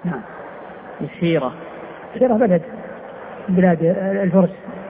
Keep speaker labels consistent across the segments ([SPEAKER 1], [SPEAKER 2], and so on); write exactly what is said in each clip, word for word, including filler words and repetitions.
[SPEAKER 1] نعم.
[SPEAKER 2] الحيرة.
[SPEAKER 1] الحيرة بلد بلاد الفرس.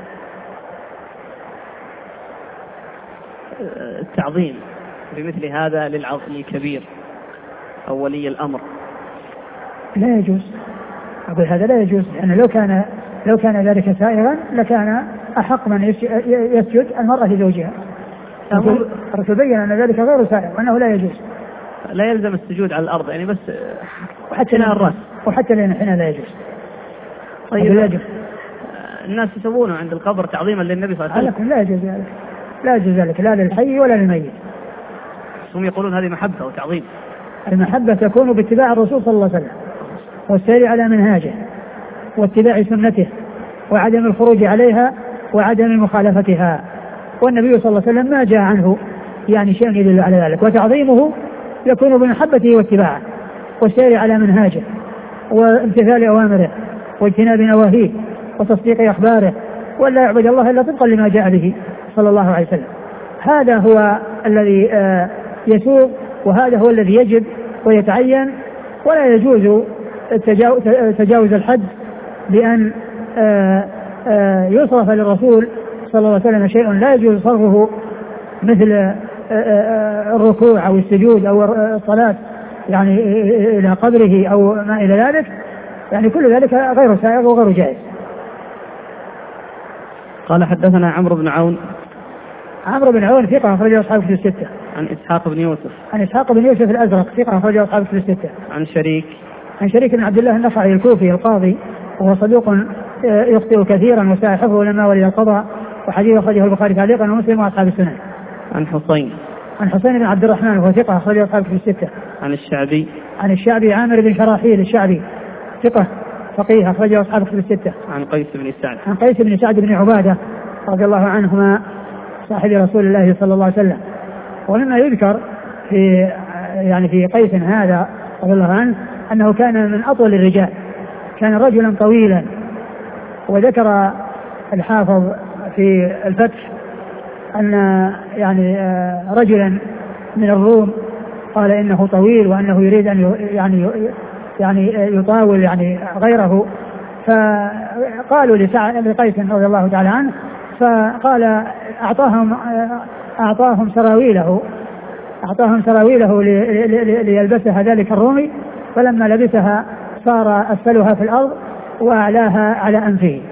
[SPEAKER 2] التعظيم بمثل هذا للكبير أو ولي الأمر
[SPEAKER 1] لا يجوز. أقول هذا لا يجوز، لأنه لو كان لو كان ذلك سائغا لكان أحق من يسجد المرأة لزوجها. الرسول بين أن ذلك غير سائغ وأنه لا يجوز.
[SPEAKER 2] لا يلزم السجود على الأرض يعني بس
[SPEAKER 1] وحتى لا الرأس وحتى لحين لا يجوز.
[SPEAKER 2] طيب لا يجوز. الناس يسوونه عند القبر تعظيما للنبي صلى الله عليه وسلم.
[SPEAKER 1] لا يجوز ذلك، لا يجوز ذلك لا للحي ولا للميت.
[SPEAKER 2] هم يقولون هذه محبة وتعظيم.
[SPEAKER 1] المحبة تكون باتباع الرسول صلى الله عليه وسلم والسير على منهاجه واتباع سنته وعدم الخروج عليها وعدم مخالفتها، والنبي صلى الله عليه وسلم ما جاء عنه يعني شيء يدل على ذلك. وتعظيمه يكون بمحبته واتباعه والسير على منهاجه وامتثال أوامره واجتناب نواهيه وتصديق أخباره، ولا يعبد الله إلا طبقا لما جاء به صلى الله عليه وسلم. هذا هو الذي يسوغ وهذا هو الذي يجب ويتعين، ولا يجوز تجاوز الحد بأن يصرف للرسول صلى الله عليه وسلم شيء لا يجوز صرفه مثل الركوع أو السجود أو الصلاة يعني إلى قبره أو ما إلى ذلك، يعني كل ذلك غير سائغ وغير جائز.
[SPEAKER 2] قال حدثنا عمرو بن عون.
[SPEAKER 1] عمرو بن عون ثقة أخرجه أصحاب كتب الستة.
[SPEAKER 2] عن إسحاق بن يوسف.
[SPEAKER 1] عن إسحاق بن يوسف الأزرق ثقة أخرجه أصحاب كتب الستة.
[SPEAKER 2] عن شريك.
[SPEAKER 1] عن شريك بن عبد الله النخعي الكوفي القاضي وهو صدوق يخطئ كثيرا وساء حفظه لما ولي القضاء، وحديث أخرجه البخاري تعليقا ومسلم وأصحاب السنن.
[SPEAKER 2] عن حسين.
[SPEAKER 1] عن حسين بن عبد الرحمن وهو ثقة أخرجه أصحاب كتب الستة.
[SPEAKER 2] عن الشعبي.
[SPEAKER 1] عن الشعبي عامر بن شراحيل الشعبي ثقة فقيه أخرجه أصحاب كتب الستة.
[SPEAKER 2] عن قيس بن سعد.
[SPEAKER 1] عن قيس بن سعد بن عبادة رضي الله عنهما صاحب رسول الله صلى الله عليه وسلم. ومما يذكر في يعني في قيس هذا رضي الله عنه أنه كان من أطول الرجال، كان رجلا طويلا. وذكر الحافظ في الفتح أن يعني رجلا من الروم قال إنه طويل وأنه يريد أن يعني يعني يطاول يعني غيره، فقالوا لقيس رضي الله تعالى عنه، فقال أعطاهم أعطاهم سراويله أعطاهم سراويله ليلبسها ذلك الرومي، فلما لبسها صار أسفلها في الأرض وأعلاها على أنفه.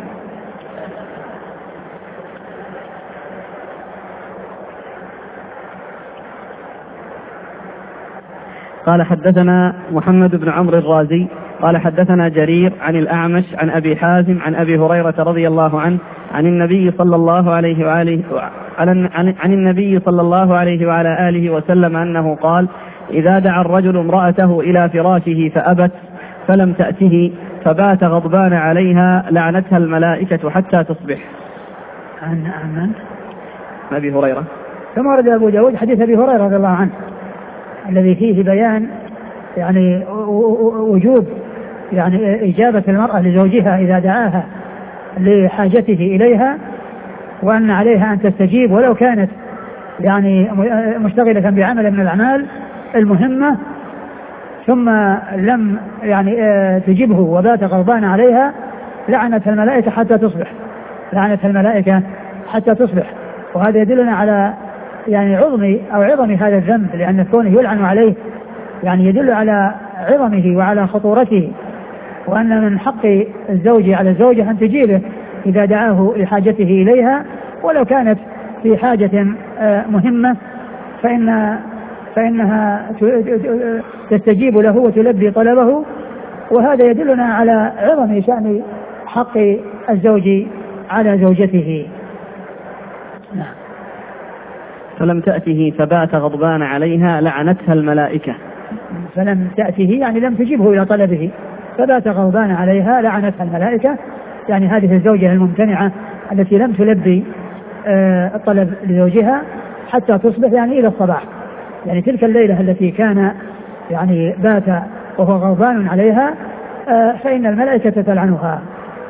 [SPEAKER 2] قال حدثنا محمد بن عمرو الرازي قال حدثنا جرير عن الأعمش عن أبي حازم عن أبي هريرة رضي الله عنه عن النبي صلى الله عليه وآله عن, عن النبي صلى الله عليه وعلى آله وسلم أنه قال: إذا دعا الرجل امرأته إلى فراشه فأبت فلم تأته فبات غضبان عليها لعنتها الملائكة حتى تصبح.
[SPEAKER 1] عن عن
[SPEAKER 2] أبي هريرة.
[SPEAKER 1] ثم ورد أبو داود حديث أبي هريرة رضي الله عنه الذي فيه بيان يعني وجوب يعني إجابة المرأة لزوجها إذا دعاها لحاجته إليها، وأن عليها أن تستجيب ولو كانت يعني مشتغلة بعمل من الأعمال المهمة، ثم لم يعني تجبه وبات غضبان عليها لعنتها الملائكة حتى تصبح لعنتها الملائكة حتى تصبح. وهذا يدلنا على يعني عظم أو عظم هذا الذنب، لأن كونه يلعن عليه يعني يدل على عظمه وعلى خطورته، وأن من حق الزوج على الزوجة أن تجيبه إذا دعاه لحاجته إليها ولو كانت في حاجة مهمة، فإن فإنها تستجيب له وتلبي طلبه. وهذا يدلنا على عظم شأن حق الزوج على زوجته. نعم.
[SPEAKER 2] فلم تأته فبات غضبان عليها لعنتها الملائكة.
[SPEAKER 1] فلم تأته يعني لم تجبه إلى طلبه، فبات غضبان عليها لعنتها الملائكة، يعني هذه الزوجة الممتنعة التي لم تلبي الطلب لزوجها حتى تصبح يعني إلى الصباح، يعني تلك الليلة التي كان يعني بات وهو غضبان عليها فإن الملائكة تلعنها.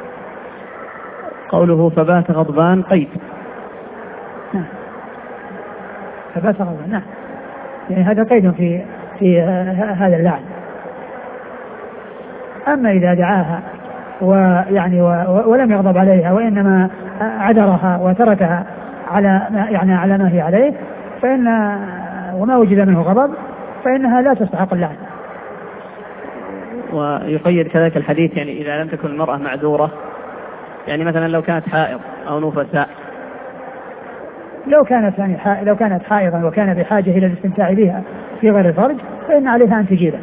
[SPEAKER 2] قوله فبات غضبان قيد.
[SPEAKER 1] نعم. فبات غضبان نعم، يعني هذا قيد في في هذا اللعن. أما إذا دعاها ويعني ولم يغضب عليها وإنما عذرها وتركها على يعني على ما هي عليه فإن وما وجد منه غضب فإنها لا تستحق اللعنة.
[SPEAKER 2] ويقيد كذلك الحديث يعني إذا لم تكن المرأة معذورة، يعني مثلا لو كانت حائض أو نفساء،
[SPEAKER 1] لو كانت يعني لو كانت حائضا وكان بحاجة إلى الاستمتاع بها في غير الفرج فإن عليها أن تجيبه.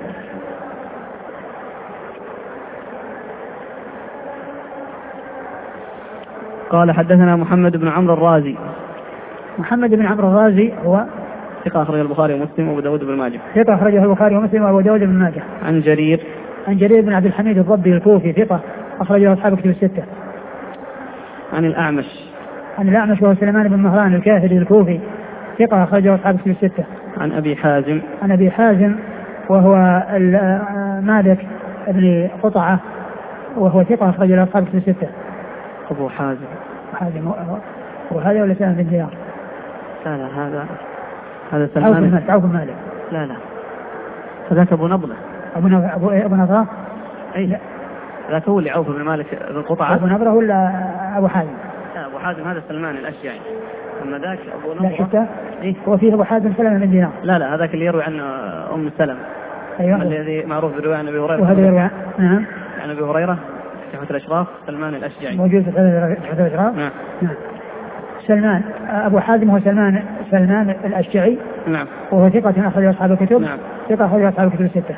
[SPEAKER 2] قال حدثنا محمد بن عمرو الرازي.
[SPEAKER 1] محمد بن عمرو الرازي هو
[SPEAKER 2] ثقة أخرجه البخاري ومسلم وأبو داود بن ماجه.
[SPEAKER 1] ثقة أخرجه البخاري ومسلم وأبو داود بن ماجه.
[SPEAKER 2] عن جرير.
[SPEAKER 1] عن جرير بن عبد الحميد الضبي الكوفي ثقة أخرجه أصحاب كتب الستة.
[SPEAKER 2] عن الأعمش.
[SPEAKER 1] عن الأعمش وهو سليمان بن مهران الكاهلي الكوفي ثقة أخرجه أصحاب كتب الستة.
[SPEAKER 2] عن أبي حازم.
[SPEAKER 1] عن أبي حازم وهو مالك بن قطعة وهو ثقة أخرجه أصحاب كتب الستة.
[SPEAKER 2] أبو حازم.
[SPEAKER 1] حازم وهذا ولا سلمان بن دينار؟
[SPEAKER 2] لا لا هذا هذا سلمان.
[SPEAKER 1] عوف بن مالك.
[SPEAKER 2] لا لا هذاك أبو نضلة.
[SPEAKER 1] أبو نضلة أبو أبو نضلة.
[SPEAKER 2] أي لا ذاك هو اللي عوف بن مالك بن قطعة.
[SPEAKER 1] أبو نضلة ولا أبو حازم؟
[SPEAKER 2] لا أبو حازم هذا سلمان الأشجعي، أما ذاك أبو نضلة.
[SPEAKER 1] لا شفته؟
[SPEAKER 2] إيه؟
[SPEAKER 1] هو فيه أبو حازم سلمان بن دينار.
[SPEAKER 2] لا لا هذاك اللي يروي عنه أم سلمة.
[SPEAKER 1] أيوة.
[SPEAKER 2] الذي معروف بالرواية عن أبي هريرة.
[SPEAKER 1] وهذا يروي نعم.
[SPEAKER 2] عن أبي هريرة تحفة الأشراف سلمان الأشجعي.
[SPEAKER 1] موجود في تحفة الأشراف.
[SPEAKER 2] نعم.
[SPEAKER 1] نعم. سلمان أبو حازم هو سلمان سلمان الأشجعي.
[SPEAKER 2] نعم.
[SPEAKER 1] وهو ثقة أخرج أصحاب الكتب.
[SPEAKER 2] نعم.
[SPEAKER 1] ثقة أخرج أصحاب الكتب الستة.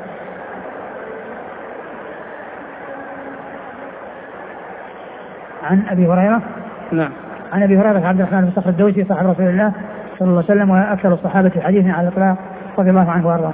[SPEAKER 1] عن أبي هريرة.
[SPEAKER 2] نعم.
[SPEAKER 1] عن أبي هريرة عبد الرحمن بن صخر الدوسي صاحب رسول الله صلى الله عليه وسلم وأكثر الصحابة حديثا على الإطلاق رضي الله عنه وأرضاه.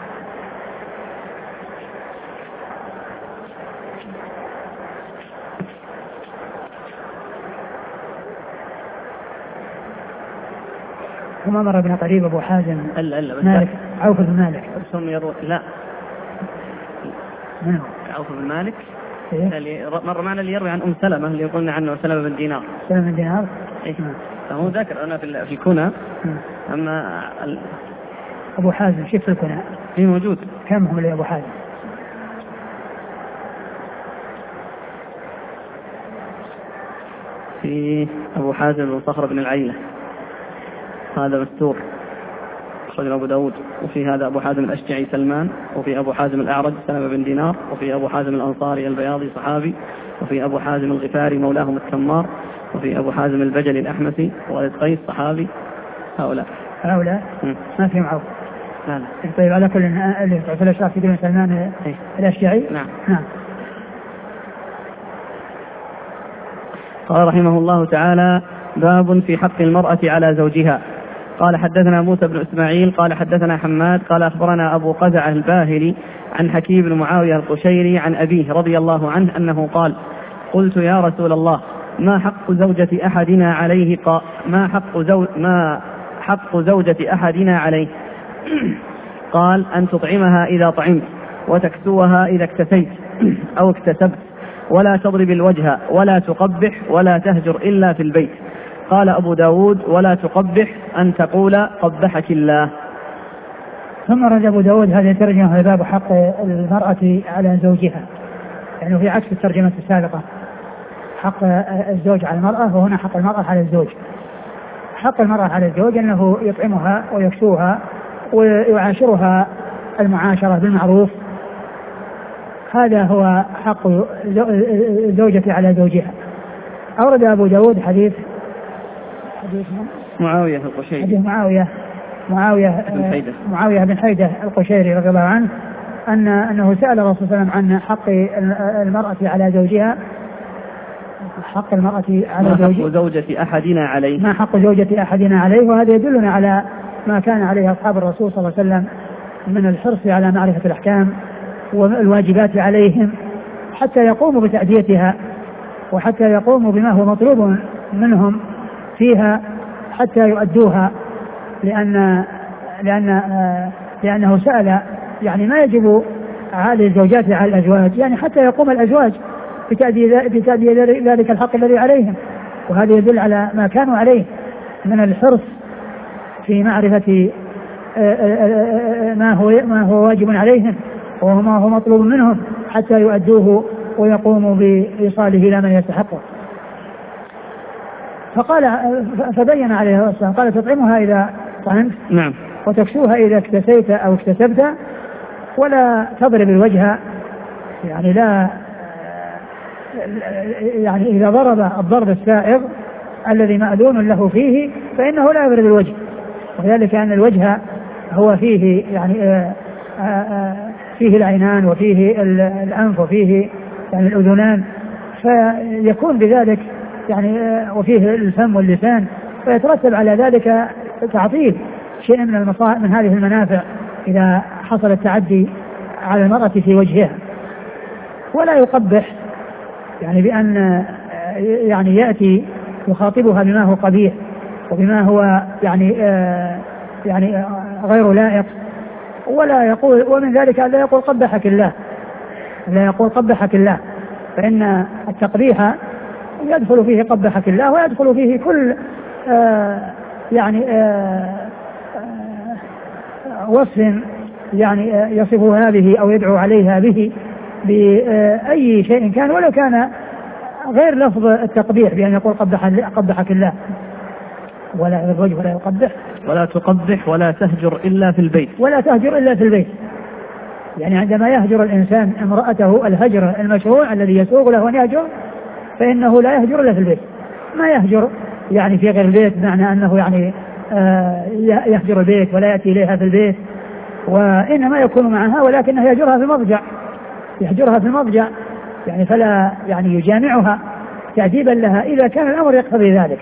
[SPEAKER 1] ثم مر بنا قريب أبو حازم
[SPEAKER 2] ألا ألا
[SPEAKER 1] مالك عوف بن مالك.
[SPEAKER 2] سمي لا
[SPEAKER 1] من هو؟
[SPEAKER 2] عوف بن مالك.
[SPEAKER 1] إيه؟
[SPEAKER 2] اللي مر معنا اللي يروي عن أم سلمة اللي قلنا عنه سلمة بن دينار.
[SPEAKER 1] سلمة بن دينار.
[SPEAKER 2] إيه؟ فهو ذكر أنا في في الكنى. أما ال...
[SPEAKER 1] أبو حازم شوف في الكنى.
[SPEAKER 2] في موجود.
[SPEAKER 1] كم هم اللي أبو حازم؟
[SPEAKER 2] في أبو حازم بن صخر بن العيلة هذا مستور أخرجه أبو داود. وفي هذا أبو حازم الأشجعي سلمان، وفي أبو حازم الأعرج سلمة بن دينار، وفي أبو حازم الأنصاري البياضي صحابي، وفي أبو حازم الغفاري مولاهم التمار، وفي أبو حازم البجلي الأحمسي والد قيس صحابي. هؤلاء
[SPEAKER 1] هؤلاء م. ما فيهم عوف.
[SPEAKER 2] لا لا.
[SPEAKER 1] طيب على كل اللي في الأشراف يقولون سلمان
[SPEAKER 2] إيه؟
[SPEAKER 1] الأشجعي.
[SPEAKER 2] نعم.
[SPEAKER 1] نعم.
[SPEAKER 2] قال رحمه الله تعالى: باب في حق المرأة على زوجها. قال حدثنا موسى بن إسماعيل قال حدثنا حماد قال أخبرنا أبو قزعة الباهلي عن حكيم بن معاوية القشيري عن أبيه رضي الله عنه أنه قال: قلت يا رسول الله ما حق زوجة أحدنا عليه قا ما حق زو ما حق زوجة أحدنا عليه؟ قال: أن تطعمها إذا طعمت، وتكسوها إذا اكتسيت أو اكتسبت، ولا تضرب الوجه، ولا تقبح، ولا تهجر إلا في البيت. قال أبو داود: ولا تقبح أن تقول قبحك الله.
[SPEAKER 1] ثم رد أبو داود هذه الترجمة في باب حق المرأة على زوجها، يعني في عكس الترجمة السابقة حق الزوج على المرأة، وهنا حق المرأة على الزوج. حق المرأة على الزوج أنه يطعمها ويكسوها ويعاشرها المعاشرة بالمعروف، هذا هو حق الزوجة على زوجها. أورد أبو داود حديث حديث
[SPEAKER 2] معاوية القشيري
[SPEAKER 1] حديث معاوية معاوية
[SPEAKER 2] بن حيدة
[SPEAKER 1] معاوية بن حيدة القشيري رضي الله عنه أن أنه سأل الرسول صلى الله عليه وسلم عن حق المرأة على زوجها، حق المرأة على
[SPEAKER 2] زوجها، حق زوجة أحدنا عليه،
[SPEAKER 1] ما حق زوجة أحدنا عليه. وهذا يدلنا على ما كان عليه أصحاب الرسول صلى الله عليه وسلم من الحرص على معرفة الأحكام والواجبات عليهم حتى يقوموا بتأديتها، وحتى يقوموا بما هو مطلوب منهم فيها حتى يؤدوها، لأن لأن لأنه سأل يعني ما يجب على الزوجات على الأزواج، يعني حتى يقوم الأزواج بتأدية ذلك الحق الذي عليهم. وهذا يدل على ما كانوا عليه من الحرص في معرفة ما هو ما هو واجب عليهم وما هو مطلوب منهم حتى يؤدوه ويقوموا بإيصاله إلى من يستحقه. فقال فبين عليه السلام قال تطعمها إذا طعمت
[SPEAKER 2] نعم
[SPEAKER 1] وتكسوها إذا اكتسيت أو اكتسبت ولا تضرب الوجه، يعني لا يعني إذا ضرب الضرب السائغ الذي مأذون له فيه فإنه لا يضرب الوجه، وذلك أن الوجه هو فيه يعني آآ آآ فيه العينان وفيه الأنف وفيه يعني الأذنان، فيكون بذلك يعني وفيه الفم واللسان، فيترتب على ذلك تعطيل شيء من المصائب من هذه المنافع إذا حصل التعدي على المرأة في وجهها. ولا يقبح يعني بأن يعني يأتي يخاطبها بما هو قبيح وبما هو يعني يعني غير لائق، ولا يقول ومن ذلك لا يقول قبحك الله، لا يقول قبحك الله، فإن التقبيح يدخل فيه قبحك الله ويدخل فيه كل آه يعني آه آه وصف يعني آه يصفها به أو يدعو عليها به بأي شيء كان ولو كان غير لفظ التقبيح بأن يقول قبحك الله، ولا الوجه ولا يقبح
[SPEAKER 2] ولا تقبح ولا تهجر إلا في البيت،
[SPEAKER 1] ولا تهجر إلا في البيت. يعني عندما يهجر الإنسان امرأته الهجر المشروع الذي يسوغ له أن يهجر فإنه لا يهجر إلا في البيت، ما يهجر يعني في غير البيت بمعنى أنه يعني آه يهجر البيت ولا يأتي إليها في البيت، وإنما يكون معها ولكنه يهجرها في المضجع، يهجرها في المضجع يعني فلا يعني يجامعها تعذيبا لها إذا كان الأمر يقتضي ذلك.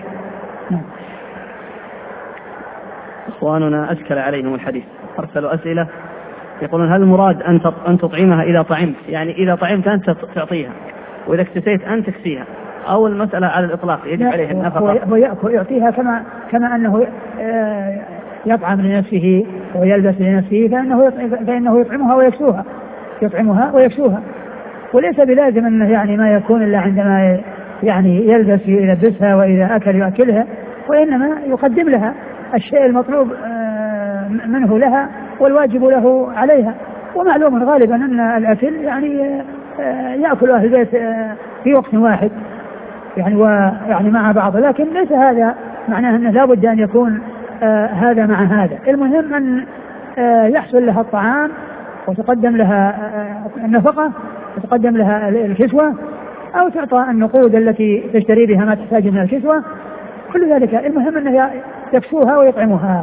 [SPEAKER 2] إخواننا أشكل عليهم الحديث، أرسلوا أسئلة يقولون هل المراد أن تطعمها إذا طعمت، يعني إذا طعمت أنت تعطيها وإذا اكتسيت أن تكسيها، أو المسألة على الإطلاق يجب عليه النفقة؟
[SPEAKER 1] هو يأكل يعطيها كما كما أنه يطعم لنفسه ويلبس لنفسه فإنه فإنه يطعمها ويكسوها، يطعمها ويكسوها، وليس بلازم أنه يعني ما يكون إلا عندما يعني يلبس يلبسها وإذا أكل يأكلها، وإنما يقدم لها الشيء المطلوب منه لها والواجب له عليها. ومعلوم غالبا أن الأكل يعني يأكل أهل البيت في وقت واحد يعني ويعني مع بعض، لكن ليس هذا معناه أنه لا بد أن يكون هذا مع هذا. المهم أن يحصل لها الطعام وتقدم لها النفقة وتقدم لها الكسوة أو تعطى النقود التي تشتري بها ما تحتاج من الكسوة، كل ذلك المهم أنه يكسوها ويطعمها.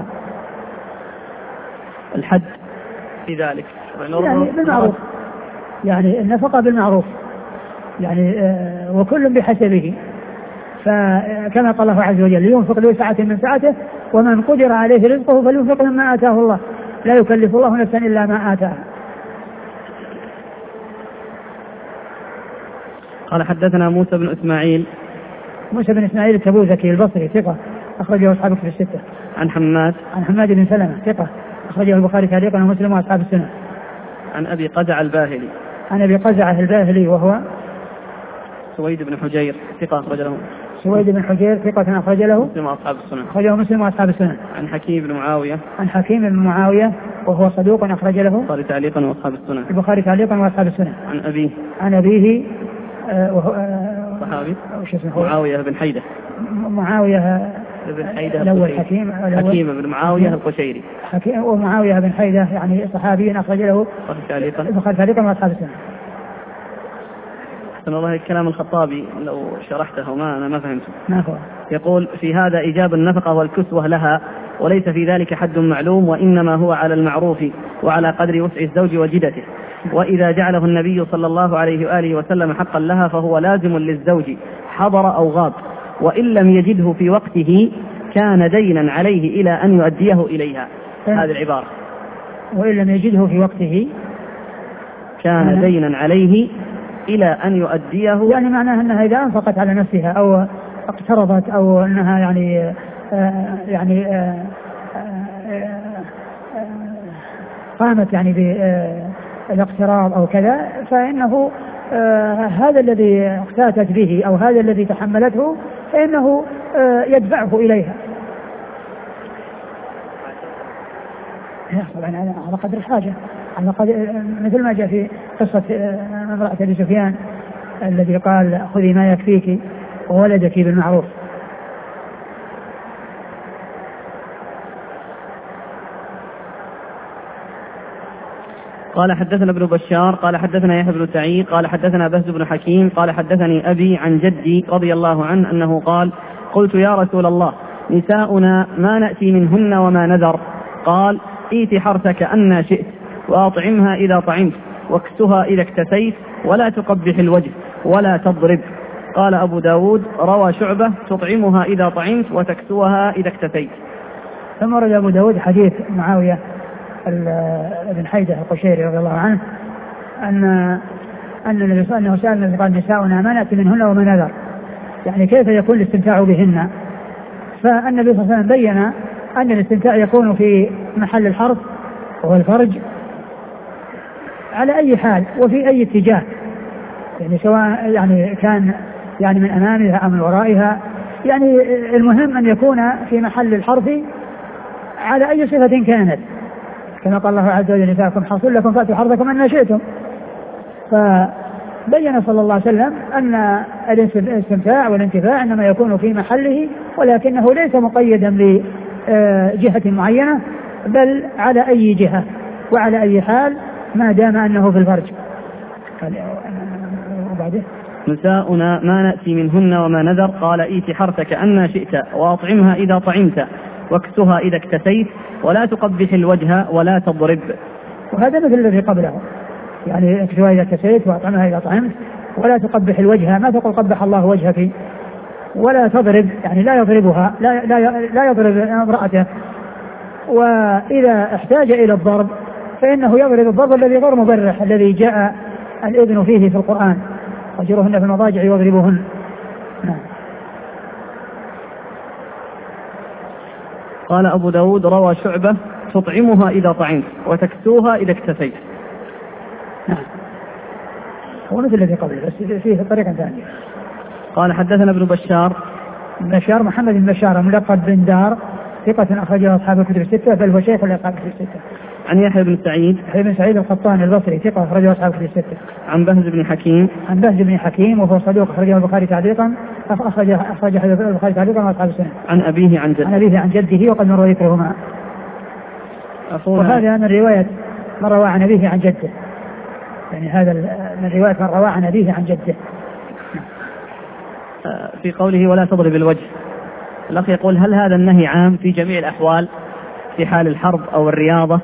[SPEAKER 2] الحد في ذلك
[SPEAKER 1] يعني بالمعروف، يعني النفقة بالمعروف يعني آه وكل بحسبه، فكما قال الله عز وجل لينفق ذو سعة من سعته ومن قدر عليه رزقه فلينفق مما آتاه الله لا يكلف الله نفسا إلا ما آتاها.
[SPEAKER 2] قال حدثنا موسى بن إسماعيل
[SPEAKER 1] موسى بن إسماعيل التبوذكي البصري ثقة أخرجه أصحاب في الستة.
[SPEAKER 2] عن حماد
[SPEAKER 1] عن حماد بن سلمة ثقة أخرجه البخاري تعليقا ومسلم وأصحاب السنة.
[SPEAKER 2] عن أبي قزع الباهلي
[SPEAKER 1] عن أبي قزع الباهلي وهو
[SPEAKER 2] سويد بن حجير ثقة أخرج له
[SPEAKER 1] سويد بن حجير ثقة أخرج له
[SPEAKER 2] مسلم وأصحاب السنة
[SPEAKER 1] أخرجه مسلم وأصحاب السنة.
[SPEAKER 2] عن حكيم بن معاوية
[SPEAKER 1] عن حكيم بن معاوية وهو صدوق أخرج له
[SPEAKER 2] البخاري تعليقا وأصحاب السنة.
[SPEAKER 1] البخاري تعليقا وأصحاب السنة.
[SPEAKER 2] عن أبيه
[SPEAKER 1] عن أبيه آه وهو آه
[SPEAKER 2] صحابي
[SPEAKER 1] اسمه
[SPEAKER 2] معاوية بن حيدة
[SPEAKER 1] معاوية
[SPEAKER 2] بن حيدة
[SPEAKER 1] الأول حكيم
[SPEAKER 2] حكيم بن معاوية القشيري
[SPEAKER 1] حكيم ومعاوية بن حيدة يعني صحابي أخرج له البخاري تعليقا وأصحاب السنة.
[SPEAKER 2] أحسن الله الكلام الخطابي لو شرحته ما أنا ما فهمته.
[SPEAKER 1] ما هو
[SPEAKER 2] يقول في هذا إيجاب النفقة والكسوة لها وليس في ذلك حد معلوم وإنما هو على المعروف وعلى قدر وسع الزوج وجدته، وإذا جعله النبي صلى الله عليه وآله وسلم حقا لها فهو لازم للزوج حضر أو غاب، وإن لم يجده في وقته كان دينا عليه إلى أن يؤديه إليها. هذه العبارة
[SPEAKER 1] وإن لم يجده في وقته
[SPEAKER 2] كان دينا عليه إلى أن يؤديه،
[SPEAKER 1] يعني معناها أنها إذا أنفقت على نفسها أو اقترضت أو أنها يعني آه يعني آه آه قامت يعني بالاقتراض أو كذا فإنه آه هذا الذي اقتاتت به أو هذا الذي تحملته فإنه آه يدفعه إليها طبعا على قدر الحاجة. مثل ما جاء في قصة امرأة أبي سفيان الذي قال خذي ما يكفيك وولدك بالمعروف.
[SPEAKER 2] قال حدثنا ابن بشار قال حدثنا يحيى بن سعيد قال حدثنا بهز بن حكيم قال حدثني أبي عن جدي رضي الله عنه أنه قال قلت يا رسول الله نساؤنا ما نأتي منهن وما نذر؟ قال ائت حرثك أن شئت وأطعمها إذا طعمت واكسها إذا اكتسيت ولا تقبح الوجه ولا تضرب. قال أبو داود روى شعبة تطعمها إذا طعمت وتكسوها إذا اكتسيت.
[SPEAKER 1] ثم ورد أبو داود حديث معاوية ابن حيدة القشيري رضي الله عنه أن أن النبي صلى الله عليه وسلم قال نساؤنا ما نأتي منهن وما نذر، يعني كيف يكون الاستمتاع بهن. فالنبي صلى الله عليه وسلم بين أن الاستمتاع يكون في محل الحرث وهو الفرج على أي حال وفي أي اتجاه، يعني سواء يعني كان يعني من أمامها أو من ورائها، يعني المهم أن يكون في محل الحرث على أي صفة كانت، كما قال الله عز وجل نساؤكم حرث لكم فأتوا حرثكم أن شئتم. فبين صلى الله عليه وسلم أن الاستمتاع والانتفاع إنما يكون في محله، ولكنه ليس مقيدا بجهة معينة بل على أي جهة وعلى أي حال ما دام أنه في الفرج. وبعده
[SPEAKER 2] نساؤنا ما نأتي منهن وما نذر؟ قال ائت حرثك أن شئت وأطعمها إذا طعمت واكسها إذا اكتسيت ولا تقبح الوجه ولا تضرب.
[SPEAKER 1] وهذا مثل الذي قبله، يعني اكسها إذا اكتسيت وأطعمها إذا طعمت ولا تقبح الوجه، ما تقول قبح الله وجهك، ولا تضرب يعني لا يضربها، لا, لا, لا يضرب امرأته، وإذا احتاج إلى الضرب فإنه يضرب الضرب الذي غير مبرح الذي جاء الإذن فيه في القرآن واهجروهن في المضاجع واضربوهن. نعم.
[SPEAKER 2] قال أبو داود روى شعبة تطعمها إذا طعمت وتكسوها إذا اكتسيت.
[SPEAKER 1] نعم. هو مثل الذي قبله بس فيه طريقة ثانية.
[SPEAKER 2] قال حدثنا ابن بشار
[SPEAKER 1] بشار محمد بن بشار ملقب بن دار ثقة أخرجه أصحاب الكتب الستة بل هو شيخ لأصحاب الكتب الستة.
[SPEAKER 2] عن يحيى بن سعيد
[SPEAKER 1] يحيى بن سعيد القطان البصري ثقة أخرجه أصحاب الكتب الستة.
[SPEAKER 2] عن بهز بن حكيم
[SPEAKER 1] عن بهز بن حكيم وهو صدوق أخرجه البخاري تعليقا أخرج أخرج البخاري تعليقا وأصحاب السنة.
[SPEAKER 2] عن أبيه عن جده
[SPEAKER 1] عن أبيه عن جده وقد مر ذكرهما. وهذا من رواية من روى عن أبيه عن جده، يعني هذا من رواية من روى عن أبيه عن جده.
[SPEAKER 2] في قوله ولا تضرب الوجه، الأخ يقول هل هذا النهي عام في جميع الأحوال في حال الحرب أو الرياضة؟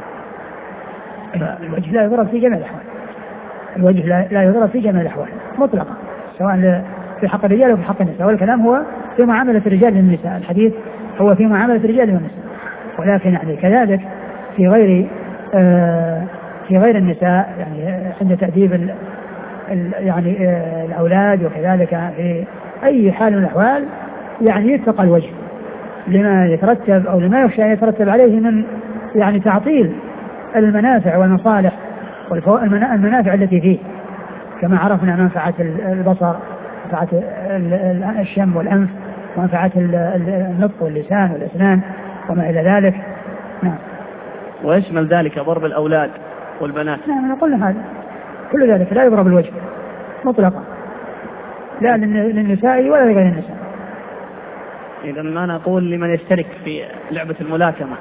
[SPEAKER 1] الوجه لا يضرب في جميع الأحوال، الوجه لا يضرب في جميع الأحوال مطلقا، سواء في حق الرجال أو في حق النساء، والكلام هو في معاملة الرجال للنساء، الحديث هو في معاملة الرجال والنساء، ولكن يعني كذلك في غير آه في غير النساء، يعني عند تأديب ال ال يعني آه الأولاد، وكذلك في أي حال من الأحوال يعني يتقى الوجه لما يترتب أو لما يخشى أن يترتب عليه من يعني تعطيل المنافع والمصالح والمنافع التي فيه، كما عرفنا منفعة البصر، منفعة الشم والأنف، ومنفعة النطق واللسان والأسنان وما إلى ذلك. نعم.
[SPEAKER 2] ويشمل ذلك ضرب الأولاد والبنات.
[SPEAKER 1] نعم نقول هذا كل ذلك لا يضرب الوجه مطلقا، لا للنساء ولا لغير النساء.
[SPEAKER 2] إذا ما نقول لمن يشترك في لعبة الملاكمة،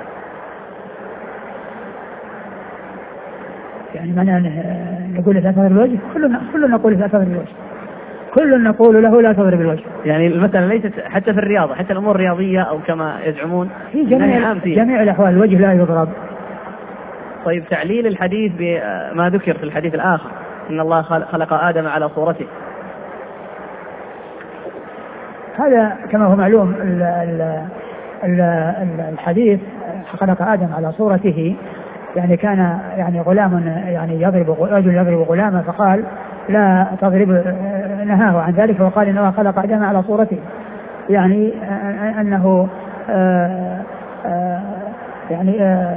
[SPEAKER 1] يعني معنى نقول لا تضرب الوجه، كلنا كلنا نقول لا تضرب الوجه، كلنا نقول له لا تضرب الوجه.
[SPEAKER 2] يعني المسألة ليست حتى في الرياضة، حتى الأمور الرياضية أو كما يزعمون
[SPEAKER 1] في جميع جميع الأحوال الوجه لا يضرب.
[SPEAKER 2] طيب تعليل الحديث بما ذكر في الحديث الآخر إن الله خلق آدم على صورته،
[SPEAKER 1] هذا كما هو معلوم ال ال ال الحديث خلق آدم على صورته، يعني كان يعني غلام يعني يضرب رجل يضرب غلاما فقال لا تضرب، نهاه عن ذلك وقال إن الله خلق آدم على صورته، يعني أنه آآ آآ يعني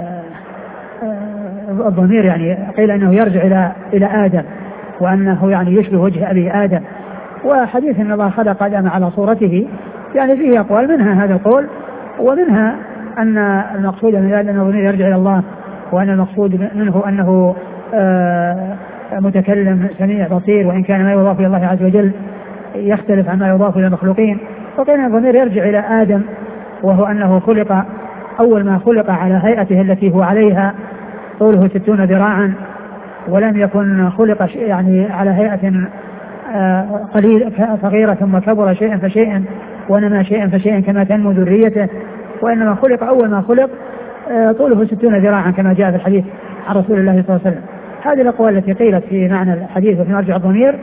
[SPEAKER 1] الضمير يعني قيل أنه يرجع إلى إلى آدم، وأنه يعني يشبه وجه أبي آدم. وحديث إن الله خلق آدم على صورته يعني فيه أقوال، منها هذا القول، ومنها أن المقصود من ذلك أن الضمير يرجع إلى الله وأن المقصود منه أنه متكلم سميع بصير، وإن كان ما يضاف إلى الله عز وجل يختلف عما يضاف إلى المخلوقين. وكان الضمير يرجع إلى آدم، وهو أنه خلق أول ما خلق على هيئته التي هو عليها طوله ستون ذراعا، ولم يكن خلق يعني على هيئة قليل صغيرة ثم كبر شيئا فشيئا ونمى شيئا فشيئا كما تنمو ذريته، وإنما خلق أول ما خلق طوله ستون ذراعا كما جاء في الحديث عن رسول الله صلى الله عليه وسلم. هذه الأقوال التي قيلت في معنى الحديث وفي مرجع الضمير.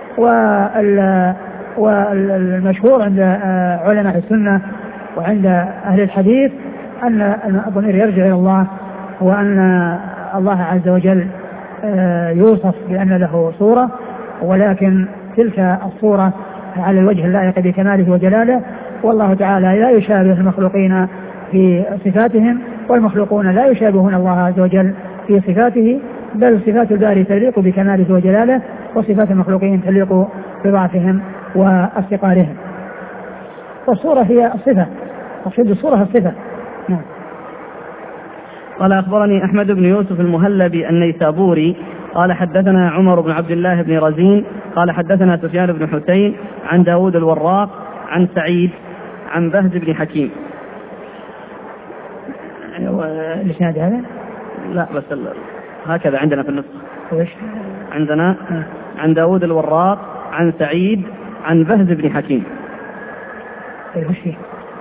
[SPEAKER 1] والمشهور عند علماء السنة وعند أهل الحديث أن الضمير يرجع إلى الله، وأن الله عز وجل يوصف بأن له صورة، ولكن تلك الصورة على الوجه اللائق بكماله وجلاله، والله تعالى لا يشابه المخلوقين في صفاتهم، والمخلوقون لا يشابهون الله عز وجل في صفاته، بل صفات الباري تليق بكماله وجلاله، وصفات المخلوقين تليق بضعفهم وافتقارهم. والصورة هي الصفة، أقصد الصورة الصفة. نعم.
[SPEAKER 2] قال أخبرني أحمد بن يوسف المهلبي النيسابوري قال حدثنا عمر بن عبد الله بن رزين قال حدثنا سفيان بن حسين عن داود الوراق عن سعيد عن بهز بن حكيم.
[SPEAKER 1] الإسناد هذا؟
[SPEAKER 2] لا بس هكذا عندنا في النص.
[SPEAKER 1] وش
[SPEAKER 2] عندنا؟ عن داود الوراق عن سعيد عن بهز بن حكيم.
[SPEAKER 1] وش فيه؟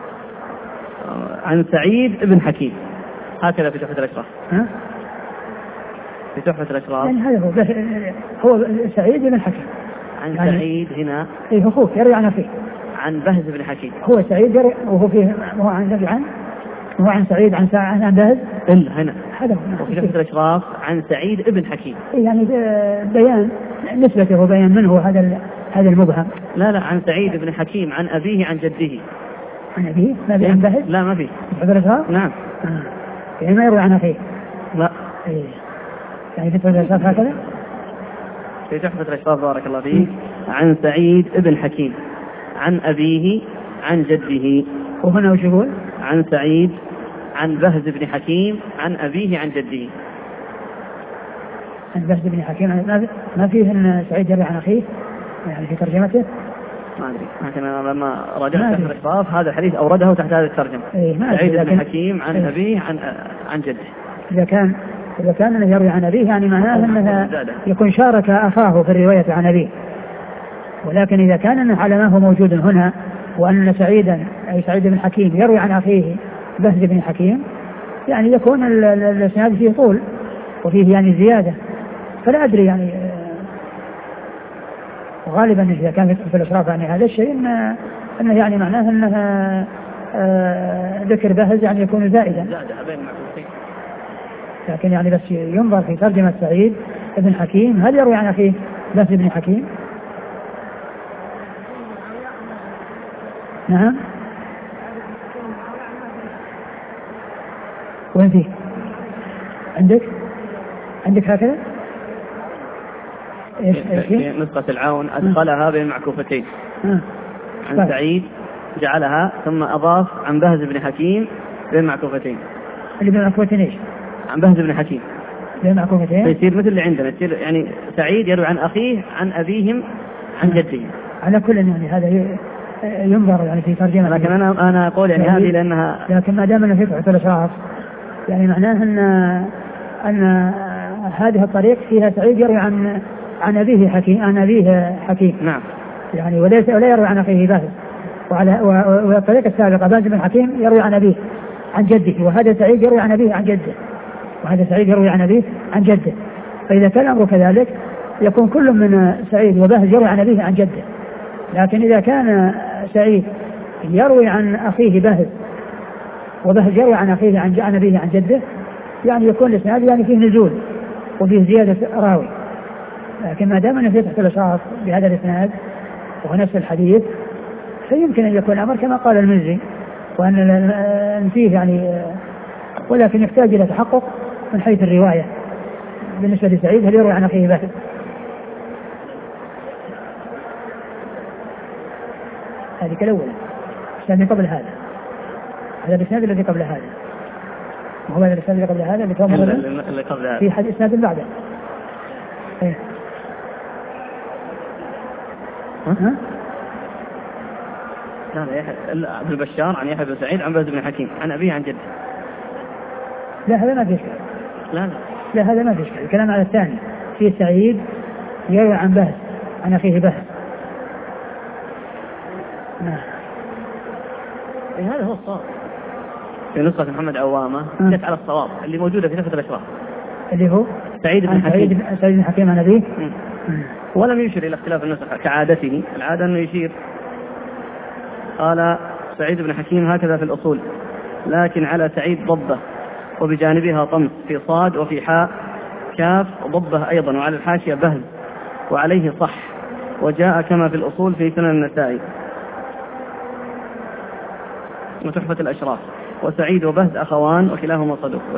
[SPEAKER 2] عن سعيد بن حكيم، هكذا في تحفة الأشراف.
[SPEAKER 1] ها؟
[SPEAKER 2] في تحفة الأشراف.
[SPEAKER 1] يعني هذا هو هو سعيد بن حكيم.
[SPEAKER 2] عن
[SPEAKER 1] يعني
[SPEAKER 2] سعيد هنا.
[SPEAKER 1] إيه هو يروي عن فيه.
[SPEAKER 2] عن بهز بن حكيم.
[SPEAKER 1] هو سعيد يروي وهو فيه هو عن عن هو عن سعيد عن عن عن بهز.
[SPEAKER 2] إلا هنا.
[SPEAKER 1] هذا
[SPEAKER 2] وفي تحفة الأشراف عن سعيد بن حكيم.
[SPEAKER 1] يعني بيان نسبته وبيان منه هذا هذا المبهم.
[SPEAKER 2] لا لا عن سعيد بن حكيم عن أبيه عن جده.
[SPEAKER 1] عن أبيه ما في عن بهز؟
[SPEAKER 2] لا ما في. نعم.
[SPEAKER 1] آه. يعني ما يروي عن أخيه.
[SPEAKER 2] لا.
[SPEAKER 1] إيه. يعني في تحفة الأشراف هكذا؟
[SPEAKER 2] في تحفة الأشراف بارك الله فيه عن سعيد بن حكيم عن أبيه عن جده.
[SPEAKER 1] وهنا وش يقول؟
[SPEAKER 2] عن سعيد عن بهز بن حكيم عن أبيه عن جده.
[SPEAKER 1] عن بهز بن حكيم ما فيه أن سعيد يروي عن أخيه يعني في ترجمته؟
[SPEAKER 2] ما أدري، لكن لما راجعت تحت الإشراف هذا الحديث أورده تحت هذه الترجمة.
[SPEAKER 1] إيه
[SPEAKER 2] سعيد بن حكيم عن إيه؟ أبيه عن عن جده.
[SPEAKER 1] إذا كان إذا كان أنه يروي عن أبيه يعني معناه أنه يكون شارك أخاه في الرواية عن أبيه. ولكن إذا كان أنه على ما هو موجود هنا، وأن سعيدا أي سعيد بن حكيم يروي عن أخيه بهز بن حكيم، يعني يكون الإسناد فيه طول وفيه يعني زيادة. فلا أدري يعني غالبا إذا كان في الإشراف يعني هذا الشيء إنه, إنه يعني معناه أنه ذكر بهز يعني يكون زائدا، لكن يعني بس ينظر في ترجمة سعيد بن حكيم هل يروي عن أخيه بهز بن حكيم؟ نعم. وين فيه؟ عندك؟ عندك هكذا؟
[SPEAKER 2] ايش في نسخة العون أدخلها بين معكوفتين.
[SPEAKER 1] آه.
[SPEAKER 2] عن سعيد جعلها ثم أضاف عن بهز بن حكيم بين معكوفتين.
[SPEAKER 1] اللي بين معكوفتين ايش؟
[SPEAKER 2] عن بهز بن حكيم
[SPEAKER 1] بين معكوفتين.
[SPEAKER 2] يصير مثل اللي عندنا، يصير يعني سعيد يروي عن أخيه عن أبيهم عن جده.
[SPEAKER 1] على كل يعني هذا ينظر يعني في ترجمة.
[SPEAKER 2] لكن أنا أنا أقول يعني هذه لأنها.
[SPEAKER 1] لكن ما دام أنه في تحت الإشراف يعني معناه أن أن هذه الطريق فيها سعيد يروي عن عن أبيه حكيم عن أبيه حكيم.
[SPEAKER 2] نعم.
[SPEAKER 1] يعني وليس ولا يروي عن أخيه بهز. وعلى والطريق السابقة بهز بن حكيم يروي عن أبيه عن جده، وهذا سعيد يروي عن أبيه عن جده، وهذا سعيد يروي عن أبيه عن جده. فإذا كان الأمر كذلك يكون كل من سعيد وبهز يروي عن أبيه عن جده. لكن إذا كان سعيد يروي عن أخيه بهز وبهز يروي عن أخيه عن عن أبيه عن جده، يعني يكون الإسناد يعني فيه نزول وفيه زيادة راوي. لكن ما دام أنه في تحت الإشراف بهذا الإسناد وهو نفس الحديث فيمكن أن يكون الأمر كما قال المزي، وأن فيه يعني ولكن يحتاج إلى تحقق من حيث الرواية. بالنسبة لسعيد هل يروي عن أخيه بهز؟ هذه كالأولى الإسناد قبل هذا، هذا الإسناد الذي قبل هذا. هو الإسناد اللي قبل هذا اللي كان
[SPEAKER 2] اللي قبل هذا
[SPEAKER 1] في حد إسناد بعده. إيه.
[SPEAKER 2] ها؟ لا لا يحيى عبد البشار عن يحيى بن سعيد عن بهز بن حكيم عن أبيه عن جده.
[SPEAKER 1] لا هذا ما في إشكال.
[SPEAKER 2] لا لا
[SPEAKER 1] لا هذا ما في إشكال. الكلام على الثاني في سعيد يروي عن بهز عن أخيه بهز. نعم.
[SPEAKER 2] إيه هذا هو الصواب. في نسخة محمد عوامة جت على الصواب اللي موجودة في نفس الأشراف.
[SPEAKER 1] اللي هو
[SPEAKER 2] سعيد بن حكيم.
[SPEAKER 1] سعيد بن حكيم عن أبيه.
[SPEAKER 2] ولم يشير إلى اختلاف النسخ كعادته، العادة أنه يشير. قال سعيد بن حكيم هكذا في الأصول، لكن على سعيد ضبة وبجانبها طمس في صاد وفي حاء كاف ضبة أيضا، وعلى الحاشية بهز وعليه صح، وجاء كما في الأصول في سنن النسائي وتحفة الأشراف. وسعيد وبهز أخوان وكلاهما صدوق. بس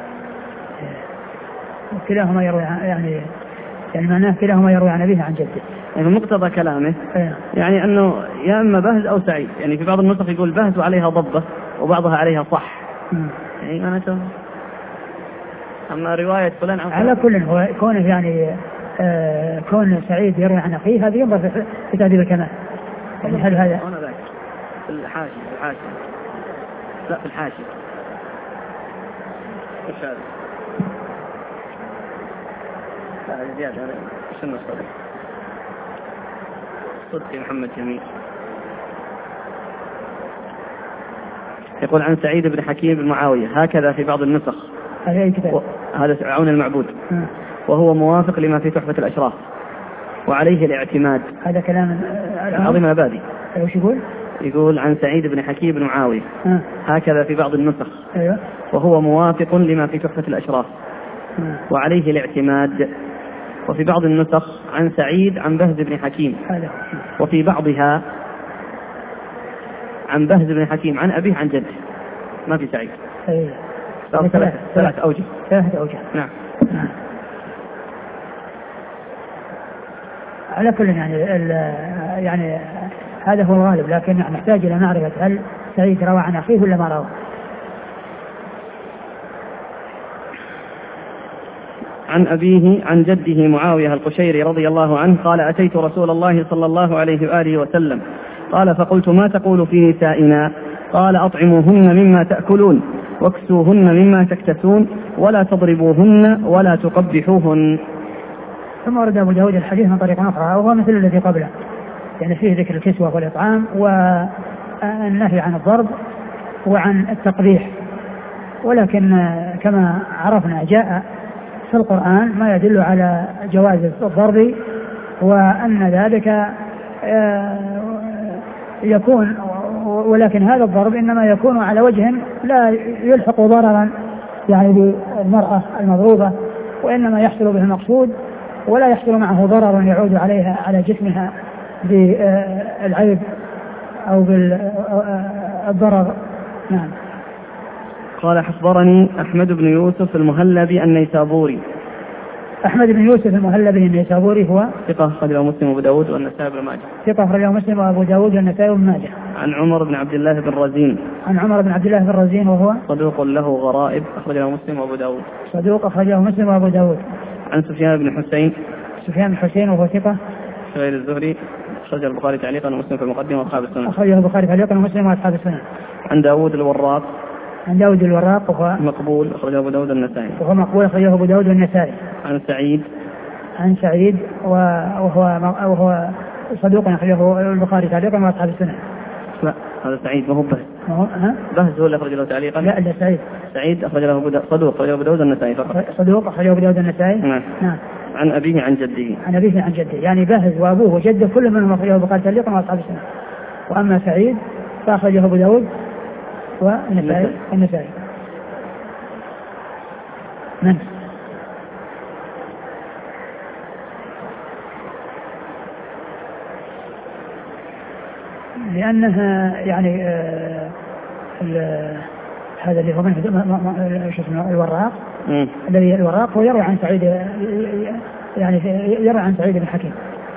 [SPEAKER 1] كلاهما يروي يعني يعني معناه كلاهما يروي عن أبيه عن جده.
[SPEAKER 2] يعني مقتضى كلامه
[SPEAKER 1] أيه.
[SPEAKER 2] يعني أنه يا إما بهز أو سعيد. يعني في بعض النسخ يقول بهز وعليها ضبة وبعضها عليها صح. م. يعني أنا شو أما رواية فلان عن
[SPEAKER 1] على كل هو كونه يعني آه كون سعيد يروي عن أخيه هذا ينظر في تهذيب الكمال. يعني هل هذا
[SPEAKER 2] أنا ذاك في الحاشية في الحاشية لا في الحاشية إيش هذا؟ لا زيادة أنا شنو صدق صدقي محمد جميل. يقول عن سعيد بن حكيم بن معاوية هكذا في بعض النسخ.
[SPEAKER 1] هذا أي كتاب؟
[SPEAKER 2] هذا عون المعبود. م. وهو موافق لما في تحفة الأشراف وعليه الاعتماد.
[SPEAKER 1] هذا كلام
[SPEAKER 2] عظيم الأبادي.
[SPEAKER 1] وش يقول؟
[SPEAKER 2] يقول عن سعيد بن حكيم بن معاوية
[SPEAKER 1] م.
[SPEAKER 2] هكذا في بعض النسخ.
[SPEAKER 1] أيوة.
[SPEAKER 2] وهو موافق لما في تحفة الأشراف م. وعليه الاعتماد. وفي بعض النسخ عن سعيد عن بهز بن حكيم.
[SPEAKER 1] هذا.
[SPEAKER 2] وفي بعضها عن بهز بن حكيم عن أبيه عن جده. ما في سعيد.
[SPEAKER 1] أيوة.
[SPEAKER 2] ثلاث ثلاث أوجه.
[SPEAKER 1] ثلاث أوجه.
[SPEAKER 2] نعم.
[SPEAKER 1] نعم. على كل يعني يعني هذا هو الغالب، لكن نحتاج إلى معرفة هل سعيد روى عن أخيه ولا ما روى.
[SPEAKER 2] عن أبيه عن جده معاوية القشيري رضي الله عنه قال أتيت رسول الله صلى الله عليه وآله وسلم قال فقلت ما تقول في نسائنا؟ قال أطعموهن مما تأكلون واكسوهن مما تكتسون ولا تضربوهن ولا تقبحوهن.
[SPEAKER 1] ثم ورد أبو داود الحديث من طريق أخرى وهو مثل الذي قبله، يعني فيه ذكر الكسوة والإطعام والنهي عن الضرب وعن التقبيح، ولكن كما عرفنا جاء في القرآن ما يدل على جواز الضرب وأن ذلك يكون، ولكن هذا الضرب إنما يكون على وجه لا يلحق ضررا يعني بالمرأة المضروبة، وإنما يحصل به المقصود ولا يحصل معه ضرر يعود عليها على جسمها بالعيب أو بالضرر. نعم.
[SPEAKER 2] قال أخبرني أحمد بن يوسف المهلبي النيسابوري.
[SPEAKER 1] أحمد بن يوسف المهلبي النيسابوري هو
[SPEAKER 2] ثقة أخرجه مسلم وأبو داود والنسائي بن ماجه.
[SPEAKER 1] ثقة أخرجه مسلم وأبو داود والنسائي بن ماجه.
[SPEAKER 2] عن عمر بن عبد الله بن رزين.
[SPEAKER 1] عن عمر بن عبد الله بن رزين وهو
[SPEAKER 2] صدوق له غرائب أخرجه مسلم وأبو داود.
[SPEAKER 1] صدوق أخرجه مسلم وأبو داود.
[SPEAKER 2] عن سفيان بن حسين.
[SPEAKER 1] سفيان بن حسين وهو ثقة.
[SPEAKER 2] غير الزهري أخرجه البخاري تعليقا ومسلم في المقدمة وأصحاب السنن.
[SPEAKER 1] أخرجه البخاري تعليقا ومسلم وأصحاب السنن.
[SPEAKER 2] عن داود الوراق.
[SPEAKER 1] عن داود الوراق وهو
[SPEAKER 2] مقبول أخرجه أبو داود والنسائي.
[SPEAKER 1] وهو مقبول أخرجه أبو داود والنسائي.
[SPEAKER 2] عن سعيد.
[SPEAKER 1] عن سعيد وهو وهو صدوق أخرجه البخاري تعليقا وأصحاب السنن.
[SPEAKER 2] لا هذا سعيد ما هو بهز.
[SPEAKER 1] ما هو ها؟
[SPEAKER 2] بهز هو اللي أخرج له تعليقا.
[SPEAKER 1] لا لا سعيد.
[SPEAKER 2] سعيد أخرج له أبو صدوق أخرج له أبو داود النسائي فقط.
[SPEAKER 1] صدوق أخرج له أبو داود النسائي.
[SPEAKER 2] نعم.
[SPEAKER 1] نعم.
[SPEAKER 2] عن أبيه عن جده.
[SPEAKER 1] عن أبيه عن جده، يعني بهز وأبوه وجده كل منهم أخرجه البخاري تعليقا وأصحاب السنن. وأما سعيد فأخرجه أبو داود والنسائي النسائي. من؟ لأنها يعني آه هذا اللي هو من شو اسمه الوراق الذي الوراق هو يروي عن سعيد، يعني يروي عن سعيد بن حكيم.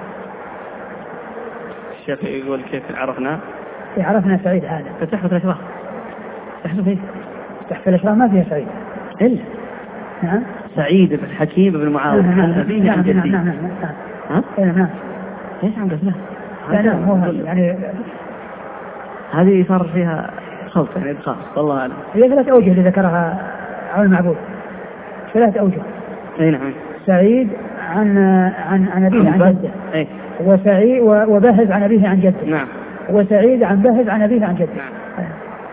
[SPEAKER 2] الشيخ يقول كيف عرفنا؟
[SPEAKER 1] عرفنا سعيد هذا
[SPEAKER 2] فتحفة الأشراف. تحفة فيه
[SPEAKER 1] تحت الإشراف ما فيها سعيد
[SPEAKER 2] إلا
[SPEAKER 1] نعم
[SPEAKER 2] سعيد بن حكيم بن معاوية
[SPEAKER 1] نعم
[SPEAKER 2] عن أبيه عن جده.
[SPEAKER 1] نعم نعم نعم
[SPEAKER 2] ها؟
[SPEAKER 1] نعم نعم
[SPEAKER 2] ايش عم قصده؟
[SPEAKER 1] لا نعم مو يعني
[SPEAKER 2] هذه صار فيها خلط يعني إدخال والله أعلم.
[SPEAKER 1] هي ثلاث أوجه اللي ذكرها عون المعبود ثلاث أوجه.
[SPEAKER 2] أي نعم.
[SPEAKER 1] سعيد عن عن عن أبيه عن جده.
[SPEAKER 2] أي.
[SPEAKER 1] وسعيد وبهز عن أبيه عن جده.
[SPEAKER 2] نعم.
[SPEAKER 1] وسعيد عن بهز عن أبيه عن جده.
[SPEAKER 2] نعم.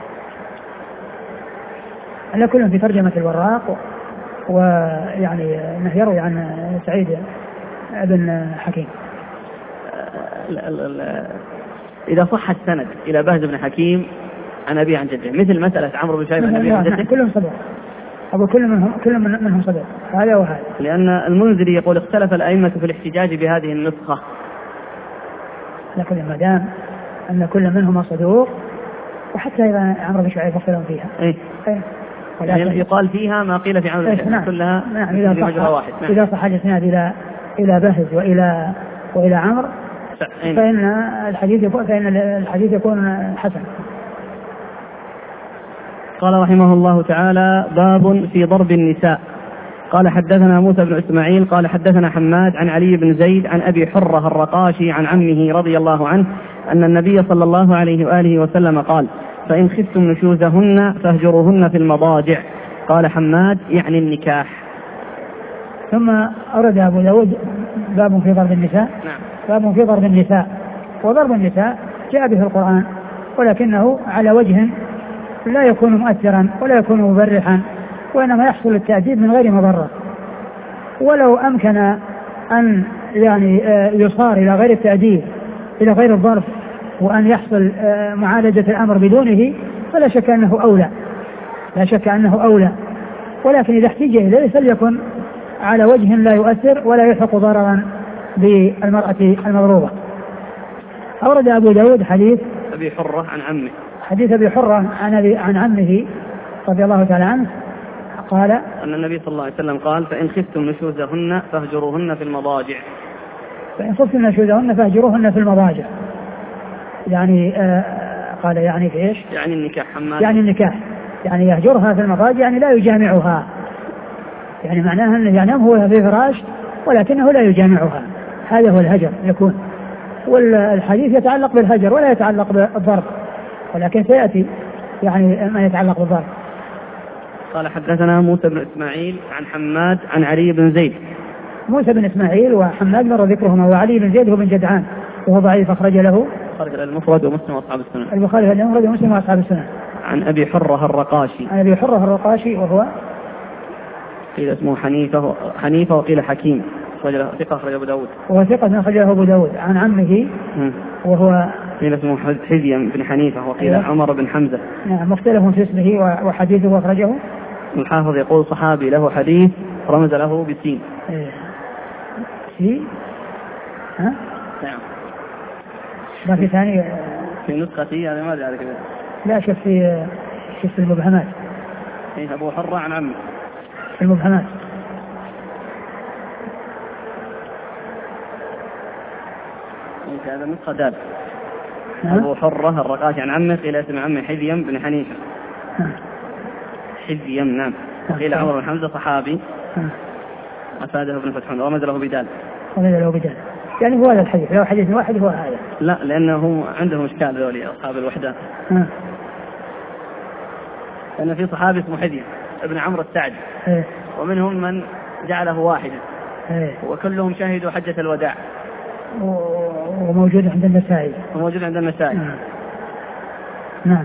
[SPEAKER 1] على كل في ترجمة الوراق ويعني انه يروي عن سعيد بن حكيم.
[SPEAKER 2] إذا صح السند إلى بهز بن حكيم عن أبيه عن جده مثل مسألة عمرو بن شعيب عن أبيه عن جده
[SPEAKER 1] كلهم صدق أو كل منهم كل منهم صدق هذا وهذا.
[SPEAKER 2] لأن المنذري يقول اختلف الأئمة في الاحتجاج بهذه النسخة.
[SPEAKER 1] لكن ما دام أن كل منهم صدوق وحتى إذا عمرو بن شعيب يختلفون فيها.
[SPEAKER 2] إيه.
[SPEAKER 1] إيه.
[SPEAKER 2] ولكن يقال فيها ما قيل في عمرو بن شعيب كلها
[SPEAKER 1] نعم إذا
[SPEAKER 2] في مجرى واحد.
[SPEAKER 1] نعم. إذا صح الإسناد إلى إلى بهز وإلى وإلى عمرو فإن الحديث يكون فإن الحديث يكون حسن.
[SPEAKER 2] قال رحمه الله تعالى باب في ضرب النساء. قال حدثنا موسى بن إسماعيل قال حدثنا حماد عن علي بن زيد عن أبي حرة الرقاشي عن عمه رضي الله عنه أن النبي صلى الله عليه وآله وسلم قال فإن خفتم نشوزهن فاهجروهن في المضاجع. قال حماد يعني النكاح.
[SPEAKER 1] ثم أورد أبو داود باب في ضرب النساء.
[SPEAKER 2] نعم.
[SPEAKER 1] باب في ضرب النساء. وضرب النساء جاء به القرآن ولكنه على وجه لا يكون مؤثرا ولا يكون مبرحا وإنما يحصل التأديب من غير مضرة. ولو أمكن أن يعني يصار إلى غير التأديب إلى غير الضرب وأن يحصل معالجة الأمر بدونه فلا شك أنه أولى لا شك أنه أولى ولكن إذا احتج إليه فليكن على وجه لا يؤثر ولا يلحق ضررا بالمرأة المضروبة. أورد أبو داود حديث
[SPEAKER 2] أبي حرة عن عمه
[SPEAKER 1] حديث أبي حرة عن, أبي عن عمه رضي الله تعالى عنه قال
[SPEAKER 2] أن النبي صلى الله عليه وسلم قال فإن خفتم نشوزهن فاهجروهن في المضاجع.
[SPEAKER 1] فإن خفتم نشوزهن فاهجروهن في المضاجع يعني آه قال يعني في إيش
[SPEAKER 2] يعني النكاح حماد
[SPEAKER 1] يعني النكاح يعني يهجرها في المضاجع يعني لا يجامعها يعني معناها أنه ينام هو في فراش ولكنه لا يجامعها هذا هو الهجر يكون. والحديث يتعلق بالهجر ولا يتعلق بالضرب ولكن سيأتي يعني ما يتعلق بالضرب.
[SPEAKER 2] قال حدثنا موسى بن إسماعيل عن حماد عن علي بن زيد.
[SPEAKER 1] موسى بن إسماعيل وحماد مر ذكرهما وعلي بن زيد هو بن جدعان وهو ضعيف أخرج له
[SPEAKER 2] خرج المفرد ومسلم وأصحاب السنة.
[SPEAKER 1] البخاري المفرد ومسلم وأصحاب السنة.
[SPEAKER 2] عن أبي حرة الرقاشي
[SPEAKER 1] عن أبي حرة الرقاشي وهو
[SPEAKER 2] قيل اسمه حنيفة حنيفة وقيل حكيم ثقة أخرج أبو داود
[SPEAKER 1] وهو ثقة أخرجه أبو داود. عن عمه وهو
[SPEAKER 2] قيل اسمه حزيم بن حنيفة وقيل أيوه. عمر بن حمزة.
[SPEAKER 1] نعم مختلف في اسمه وحديثه أخرجه
[SPEAKER 2] الحافظ يقول صحابي له حديث رمز له بسين.
[SPEAKER 1] إيه. سين ها
[SPEAKER 2] نعم
[SPEAKER 1] ما في ثاني
[SPEAKER 2] في نسختي هذا ما أدري كذا
[SPEAKER 1] لا شوف في شوف في المبهمات
[SPEAKER 2] إيه أبو حرة عن عمه
[SPEAKER 1] في المبهمات
[SPEAKER 2] إيه هذا نسخة دال. أبو حرة الرقاشي عن عمه قيل اسم عمه حذيم بن حنيفة. حذيم نعم. قيل عمر بن حمزة صحابي أفاده ابن فتحون رمز له بدال
[SPEAKER 1] رمز له بدال يعني هو هذا الحديث لو حديث واحد هو هذا.
[SPEAKER 2] لا لأنه عندهم إشكال ذولي أصحاب الوحدة لأن في صحابي اسمه حذيم ابن عمرو السعدي ومنهم من جعله واحدا وكلهم شهدوا حجة الوداع
[SPEAKER 1] وموجود عند النسائي
[SPEAKER 2] وموجود عند النسائي.
[SPEAKER 1] نعم.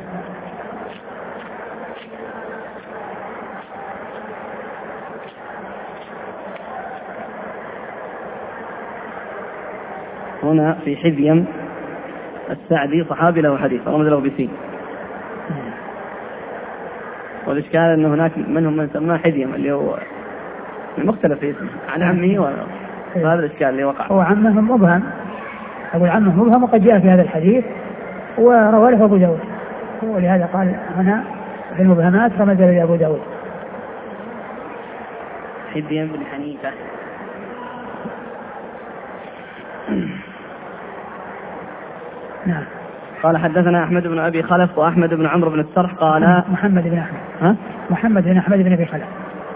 [SPEAKER 2] هنا في حذيم السعدي صحابي له حديث رمز له بسين. والإشكال أن هناك منهم من سماه حذيم اللي هو المختلف في اسمه عن عمه وهذا الإشكال اللي وقع.
[SPEAKER 1] هو عمه مبهم أبو عمه مبهم وقد جاء في هذا الحديث وروى له أبو داود ولهذا قال هنا في المبهمات رمز له أبو داود.
[SPEAKER 2] حذيم بن حنيفة.
[SPEAKER 1] نعم.
[SPEAKER 2] قال حدثنا أحمد بن أبي خلف وأحمد بن عمرو بن السرح قال
[SPEAKER 1] محمد بن أحمد
[SPEAKER 2] ها
[SPEAKER 1] محمد بن أحمد بن أبي خلف.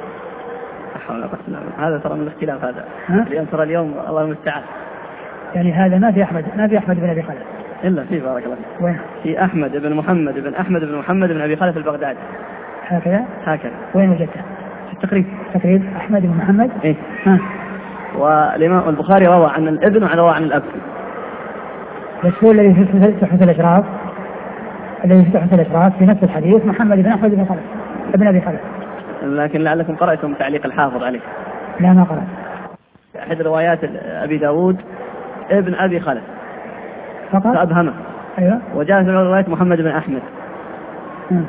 [SPEAKER 2] هذا ترى من الاختلاف هذا اليوم، ترى اليوم الله المستعان.
[SPEAKER 1] يعني هذا ما في أحمد ما في أحمد بن أبي خلف
[SPEAKER 2] إلا في بارك الله
[SPEAKER 1] وين؟
[SPEAKER 2] في أحمد بن محمد بن أحمد بن محمد بن أبي خلف البغدادي.
[SPEAKER 1] هكذا
[SPEAKER 2] هكذا.
[SPEAKER 1] وين وجدته؟
[SPEAKER 2] في التقريب.
[SPEAKER 1] تقريب أحمد بن محمد.
[SPEAKER 2] إيه.
[SPEAKER 1] ها.
[SPEAKER 2] والإمام البخاري روى عن الابن وروى عن الأب.
[SPEAKER 1] بس هو الذي في تحفة الأشراف، الذي في تحفة الأشراف في نفس الحديث محمد بن أحمد بن خلف ابن أبي خلف.
[SPEAKER 2] لكن لعلكم قرأتم تعليق الحافظ عليه.
[SPEAKER 1] لا ما قرأت.
[SPEAKER 2] أحد روايات أبي داود ابن أبي خلف
[SPEAKER 1] فقط
[SPEAKER 2] فأبهمه.
[SPEAKER 1] أيوة.
[SPEAKER 2] وجاء في رواية محمد بن أحمد.
[SPEAKER 1] م.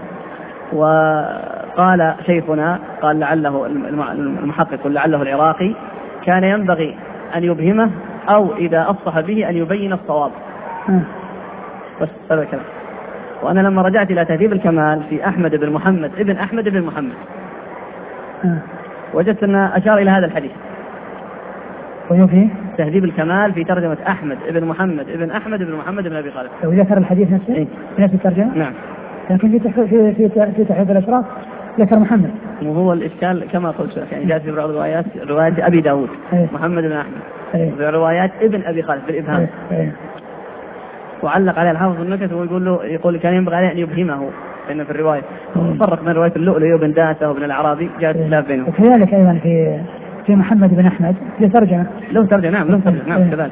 [SPEAKER 2] وقال شيخنا قال لعله المحقق لعله العراقي كان ينبغي أن يبهمه أو إذا أفصح به أن يبين الصواب.
[SPEAKER 1] م.
[SPEAKER 2] بس هذا الكلام. وأنا لما رجعت إلى تهذيب الكمال في أحمد بن محمد ابن أحمد بن محمد
[SPEAKER 1] م.
[SPEAKER 2] وجدت أن أشار إلى هذا الحديث.
[SPEAKER 1] وفي
[SPEAKER 2] تهذيب الكمال في ترجمة أحمد ابن محمد ابن أحمد بن محمد بن أبي خلف.
[SPEAKER 1] لو ذكر الحديث نفسه
[SPEAKER 2] إيه؟
[SPEAKER 1] في نفس الترجمة.
[SPEAKER 2] نعم.
[SPEAKER 1] لكن في تحفة في في في تحفة الأشراف ذكر محمد.
[SPEAKER 2] وهو الإشكال كما قلت يعني جاءت في بعض الروايات رواية أبي داود
[SPEAKER 1] أيه.
[SPEAKER 2] محمد بن أحمد.
[SPEAKER 1] أيه.
[SPEAKER 2] في روايات ابن أبي خلف بالإبهام.
[SPEAKER 1] أيه. أيه.
[SPEAKER 2] وعلق عليه الحافظ النكت ويقول له يقول كان ينبغي عليه أن يبهمه إنه في الرواية فرق بين رواية اللؤلؤي وابن داسة وابن الأعرابي جاءت خلاف بينهم.
[SPEAKER 1] وكذلك أيضا في في محمد بن أحمد في ترجمة.
[SPEAKER 2] له ترجمة نعم له ترجمة نعم كذلك.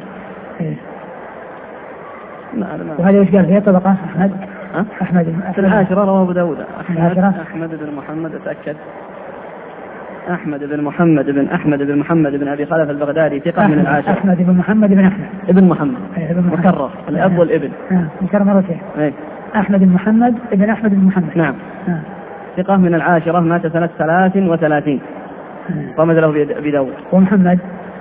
[SPEAKER 1] وهذا ايش قال فيها طبقة أحمد؟
[SPEAKER 2] أه؟
[SPEAKER 1] أحمد
[SPEAKER 2] في العاشرة رواه أبو داود. أحمد أحمد بن محمد أتأكد أحمد بن محمد بن أحمد بن محمد بن أبي خلف البغدادي ثقة من العاشرة.
[SPEAKER 1] أحمد بن محمد بن أحمد
[SPEAKER 2] ابن محمد
[SPEAKER 1] أيه
[SPEAKER 2] مكرر الأب والابن.
[SPEAKER 1] آه. مكرر مرتين.
[SPEAKER 2] أيه.
[SPEAKER 1] أحمد بن محمد ابن أحمد بن محمد.
[SPEAKER 2] نعم.
[SPEAKER 1] آه.
[SPEAKER 2] ثقة من العاشرة مات سنة ثلاث وثلاثين. رمز له أبي داود.
[SPEAKER 1] ومحمد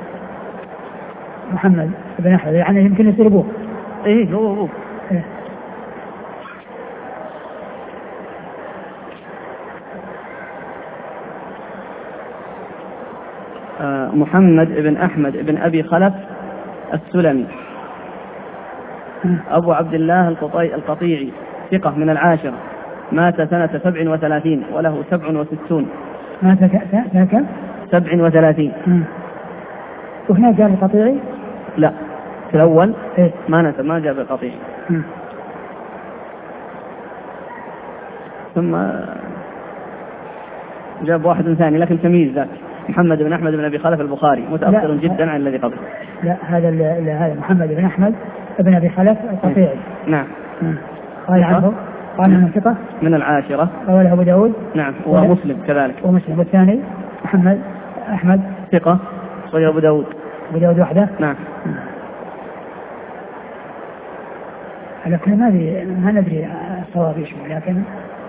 [SPEAKER 1] محمد بن أحمد يعني يمكن يصير أبوه.
[SPEAKER 2] إيه هو أبوه.
[SPEAKER 1] إيه.
[SPEAKER 2] آه محمد بن أحمد بن أبي خلف السلمي أبو عبد الله القطي القطيعي ثقة من العاشرة مات سنة سبع وثلاثين وله سبع وستون.
[SPEAKER 1] مات كم؟
[SPEAKER 2] سبع وثلاثين.
[SPEAKER 1] وهنا جاء القطيعي؟
[SPEAKER 2] لا في الأول
[SPEAKER 1] إيه؟
[SPEAKER 2] ما نسب ما جاء بالقطيعي.
[SPEAKER 1] م.
[SPEAKER 2] ثم جاب واحد ثاني لكن تمييز ذاك محمد بن أحمد بن أبي خلف البخاري متأخر جدا عن الذي قبله.
[SPEAKER 1] لا هذا هذا محمد بن أحمد بن أبي خلف القطيعي.
[SPEAKER 2] نعم.
[SPEAKER 1] قال عنه قال عنه ثقة
[SPEAKER 2] من العاشرة
[SPEAKER 1] رواه أبو داود.
[SPEAKER 2] نعم ومسلم كذلك.
[SPEAKER 1] ومسلم. والثاني محمد أحمد
[SPEAKER 2] ثقة رواه أبو داود.
[SPEAKER 1] أبو داود وحده.
[SPEAKER 2] نعم.
[SPEAKER 1] لكن ما ما ندري الصواب ايش لكن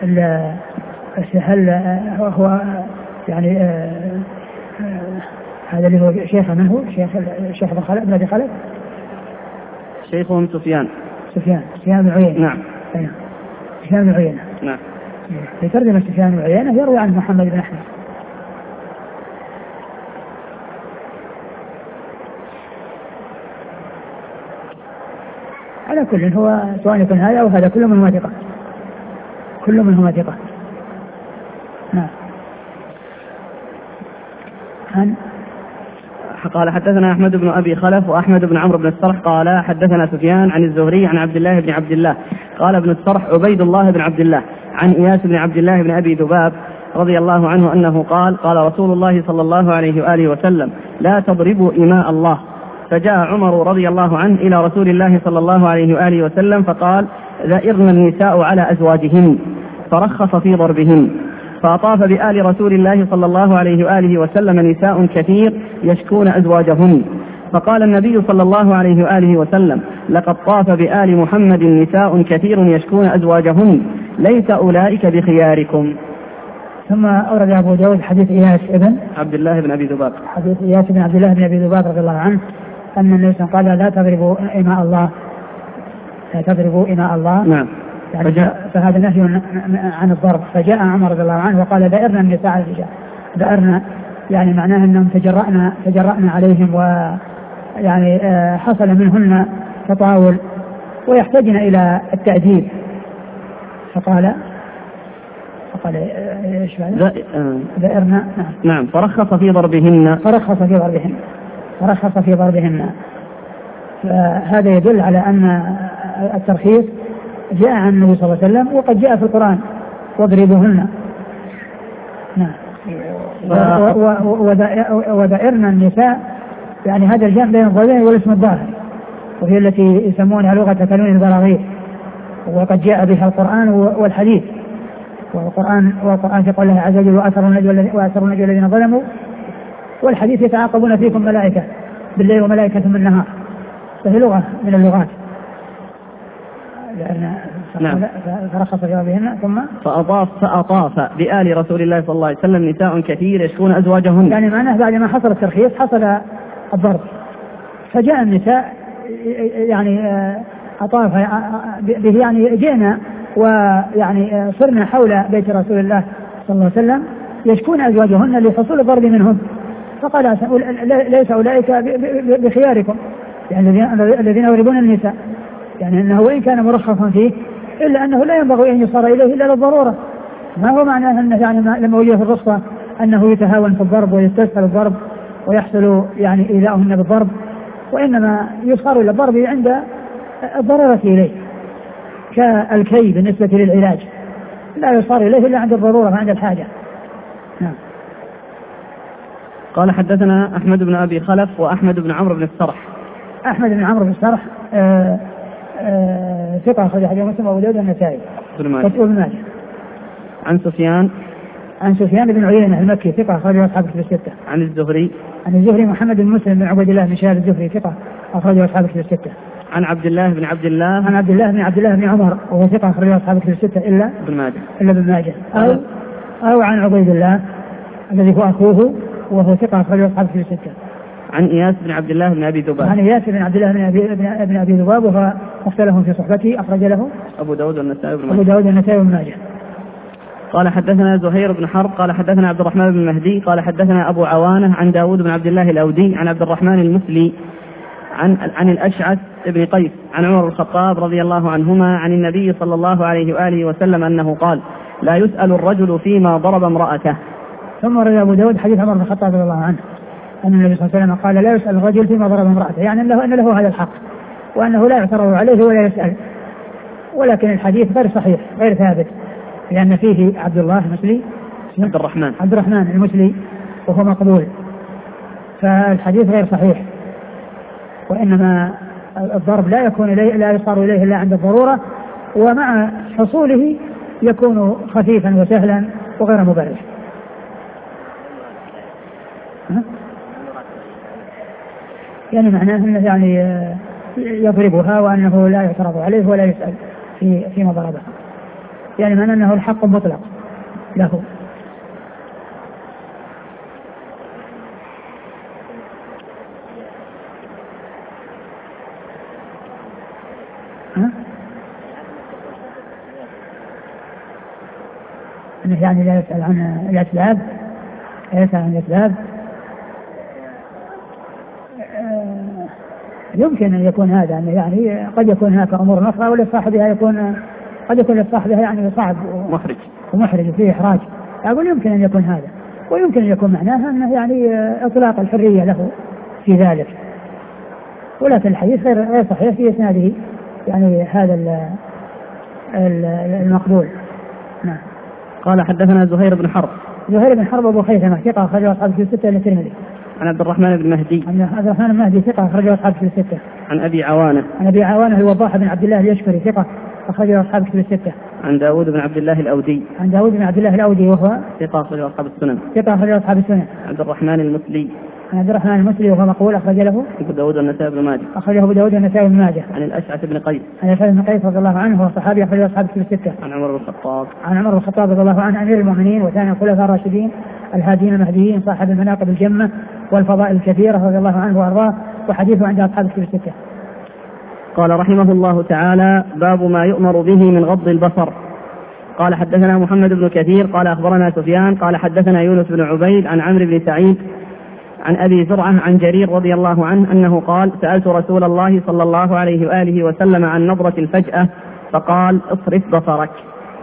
[SPEAKER 1] هل هو يعني آه آه هذا اللي هو شيخ من هو شيخ الشيخ بن خلف بن ابي خلف
[SPEAKER 2] شيخهم سفيان
[SPEAKER 1] سفيان سفيان بن عيينة.
[SPEAKER 2] نعم.
[SPEAKER 1] سفيان بن عيينة.
[SPEAKER 2] نعم.
[SPEAKER 1] في ترجمة سفيان بن عيينة يروي عن محمد بن أحمد. على كل هو سواء يكون هذا أو هذا كل منهما ثقة كل منهما ثقة. نعم. عن
[SPEAKER 2] قال حدثنا أحمد بن أبي خلف وأحمد بن عمرو بن السرح قال حدثنا سفيان عن الزهري عن عبد الله بن عبد الله قال ابن السرح عبيد الله بن عبد الله عن إياس بن عبد الله بن أبي ذباب رضي الله عنه أنه قال قال رسول الله صلى الله عليه وآله وسلم لا تضربوا إماء الله. فجاء عمر رضي الله عنه إلى رسول الله صلى الله عليه وآله وسلم فقال ذئرن النساء على أزواجهن فرخص في ضربهن. فأطاف بآل رسول الله صلى الله عليه وآله وسلم نساء كثير يشكون أزواجهن. فقال النبي صلى الله عليه وآله وسلم لقد طاف بآل محمد نساء كثير يشكون أزواجهن ليس أولئك بخياركم.
[SPEAKER 1] ثم أورد أبو داود حديث إياس ابن
[SPEAKER 2] عبد الله بن أبي ذباب
[SPEAKER 1] حديث إياس بن عبد الله بن أبي ذباب رضي الله عنه أن النبي صلى الله عليه وسلم قال لا تضربوا إماء الله لا تضربوا إماء الله.
[SPEAKER 2] نعم.
[SPEAKER 1] يعني فجاء فهذا نهي عن الضرب. فجاء عمر رضي الله عنه وقال ذئرنا النساء على الرجال. ذئرنا يعني معناه أنهم تجرأنا تجرأنا عليهم ويعني حصل منهن تطاول ويحتاجن إلى التأديب. فقال قال ايش هذا؟ ذئرنا.
[SPEAKER 2] نعم. نعم فرخص في ضربهن.
[SPEAKER 1] فرخص في ضربهن. فرخص في ضربهن. فهذا يدل على أن الترخيص جاء عن النبي صلى الله عليه وسلم وقد جاء في القرآن واضربوهن. نعم. وذئرنا النساء يعني هذا الجمع بين الضربين والاسم الظاهر، وهي التي يسمونها لغة كنون البراغيث، وقد جاء بها القرآن والحديث. والقرآن والقرآن في قوله عز وجل وأثروا النجوى الذين ظلموا، والحديث يتعاقبون فيكم ملائكة بالليل وملائكة بالنهار، فهي لغة من اللغات.
[SPEAKER 2] نعم.
[SPEAKER 1] فرخص في ضربهن ثم
[SPEAKER 2] فأطاف فأطاف بآل رسول الله صلى الله عليه وسلم نساء كثير يشكون أزواجهن.
[SPEAKER 1] يعني معناه بعد ما حصل الترخيص حصل الضرب، فجاء النساء يعني أطاف به، يعني جئنا ويعني صرنا حول بيت رسول الله صلى الله عليه وسلم يشكون أزواجهن لحصول الضرب منهم، فقال ليس أولئك بخياركم، يعني الذين يضربون النساء، يعني أنه وإن كان مرخصا فيه إلا أنه لا ينبغي أن يصار إليه إلا للضرورة. ما هو معناه أنه يعني لما وجه في الرخصة أنه يتهاون في الضرب ويستسهل الضرب ويحصل يعني إيذاؤهن بالضرب، وإنما يصار إلى الضرب عند الضرورة إليه، كالكي بالنسبة للعلاج لا يصار إليه إلا عند الضرورة وعند الحاجة. نعم.
[SPEAKER 2] قال حدثنا أحمد بن أبي خلف وأحمد بن عمرو بن السرح.
[SPEAKER 1] أحمد بن عمرو بن السرح آه آه ثقة أخرج حديث مسلم وأبو داود والنسائي وابن ماجه.
[SPEAKER 2] عن سفيان
[SPEAKER 1] عن سفيان بن عيينة المكي ثقة أخرج أصحاب الكتب الستة.
[SPEAKER 2] عن الزهري
[SPEAKER 1] عن الزهري محمد بن مسلم بن عبد الله بن شهاب الزهري ثقة أخرج أصحاب الكتب الستة.
[SPEAKER 2] عن عبد الله بن عبد الله
[SPEAKER 1] عن عبد الله بن عبد الله بن عمر وهو ثقة أخرج أصحاب الكتب الستة إلا
[SPEAKER 2] ابن ماجه
[SPEAKER 1] إلا ابن ماجه أو أو عن عبيد الله الذي هو أخوه وهو ثقة أخرج أصحاب الكتب الستة.
[SPEAKER 2] عن إياس بن عبد الله بن أبي ذباب.
[SPEAKER 1] عن إياس بن عبد الله بن أبي بن أبي ذباب وهو مختلف في صحبته أخرج له
[SPEAKER 2] أبو داود والنسائي وابن ماجه.
[SPEAKER 1] أبو داود والنسائي وابن ماجه.
[SPEAKER 2] قال حدثنا زهير بن حرب قال حدثنا عبد الرحمن بن مهدي قال حدثنا أبو عوانة عن داود بن عبد الله الأودي عن عبد الرحمن المسلي عن عن الأشعث بن قيس عن عمر بن الخطاب رضي الله عنهما عن النبي صلى الله عليه وآله وسلم أنه قال لا يسأل الرجل فيما ضرب امرأته.
[SPEAKER 1] ثم روى أبو داود حديث عمر بن الخطاب رضي الله عنه أن النبي صلى الله عليه وسلم قال لا يسأل الرجل فيما ضرب امرأته، يعني أنه أن له هذا الحق وأنه لا يعترض عليه ولا يسأل، ولكن الحديث غير صحيح غير ثابت، لأن فيه عبد الله المسلي
[SPEAKER 2] عبد الرحمن
[SPEAKER 1] عبد الرحمن المسلي وهو مقبول، فالحديث غير صحيح، وإنما الضرب لا يكون إليه لا يصار إليه إلا عند الضرورة، ومع حصوله يكون خفيفا وسهلا وغير مبرح. يعني معناه أنه يعني يضربها وأنه لا يعترض عليه ولا يسأل في فيما ضربها، يعني معناه أنه الحق مطلق له. ها؟ أنه يعني لا يسأل عن الأسباب، لا يسأل عن الأسباب. يمكن أن يكون هذا يعني قد يكون هناك أمور أخرى ولصاحبها يكون قد يكون لصاحبها يعني صعب
[SPEAKER 2] محرج
[SPEAKER 1] ومحرج وفيه إحراج، أقول يمكن أن يكون هذا، ويمكن أن يكون معناها أنه يعني إطلاق الحرية له في ذلك، ولكن الحديث غير غير صحيح في إسناده يعني هذا المقبول. نعم.
[SPEAKER 2] قال حدثنا زهير بن حرب.
[SPEAKER 1] زهير بن حرب أبو خيثمة ثقة أخرج أصحاب الكتب الستة إلا الترمذي.
[SPEAKER 2] عن عبد الرحمن بن مهدي.
[SPEAKER 1] عن عبد الرحمن بن مهدي ثقة أخرج أصحاب الكتب الستة.
[SPEAKER 2] عن أبي عوانة.
[SPEAKER 1] عن أبي عوانة الوضاح بن عبد الله اليشكري ثقة أخرج أصحاب الكتب الستة.
[SPEAKER 2] عن داود بن عبد الله الأودي.
[SPEAKER 1] عن داود بن عبد الله الأودي وهو
[SPEAKER 2] ثقة أخرج أصحاب السنن.
[SPEAKER 1] ثقة أخرج أصحاب السنن.
[SPEAKER 2] عبد الرحمن المسلي.
[SPEAKER 1] عن عبد الرحمن المسلي وهو مقبول أخرج له
[SPEAKER 2] أبو داود والنسائي بن ماجه.
[SPEAKER 1] أخرجه أبو داود والنسائي بن ماجه.
[SPEAKER 2] عن الأشعث بن قيس.
[SPEAKER 1] عن الأشعث بن قيس رضي الله عنه وهو صحابي أخرج أصحاب الكتب الستة.
[SPEAKER 2] عن عمر بن الخطاب.
[SPEAKER 1] عن عمر بن الخطاب رضي الله عنه أمير المؤمنين وثاني الخلفاء الراشدين الهادين المهديين صاحب المناقب الجمة والفضائل الكثيرة رضي الله عنه وأرضاه، وحديثه عند أصحاب الكتب الستة.
[SPEAKER 2] قال رحمه الله تعالى: باب ما يؤمر به من غض البصر. قال حدثنا محمد بن كثير قال أخبرنا سفيان قال حدثنا يونس بن عبيد عن عمرو بن سعيد عن أبي زرعة عن جرير رضي الله عنه أنه قال: سألت رسول الله صلى الله عليه وآله وسلم عن نظرة الفجأة فقال: اصرف بصرك.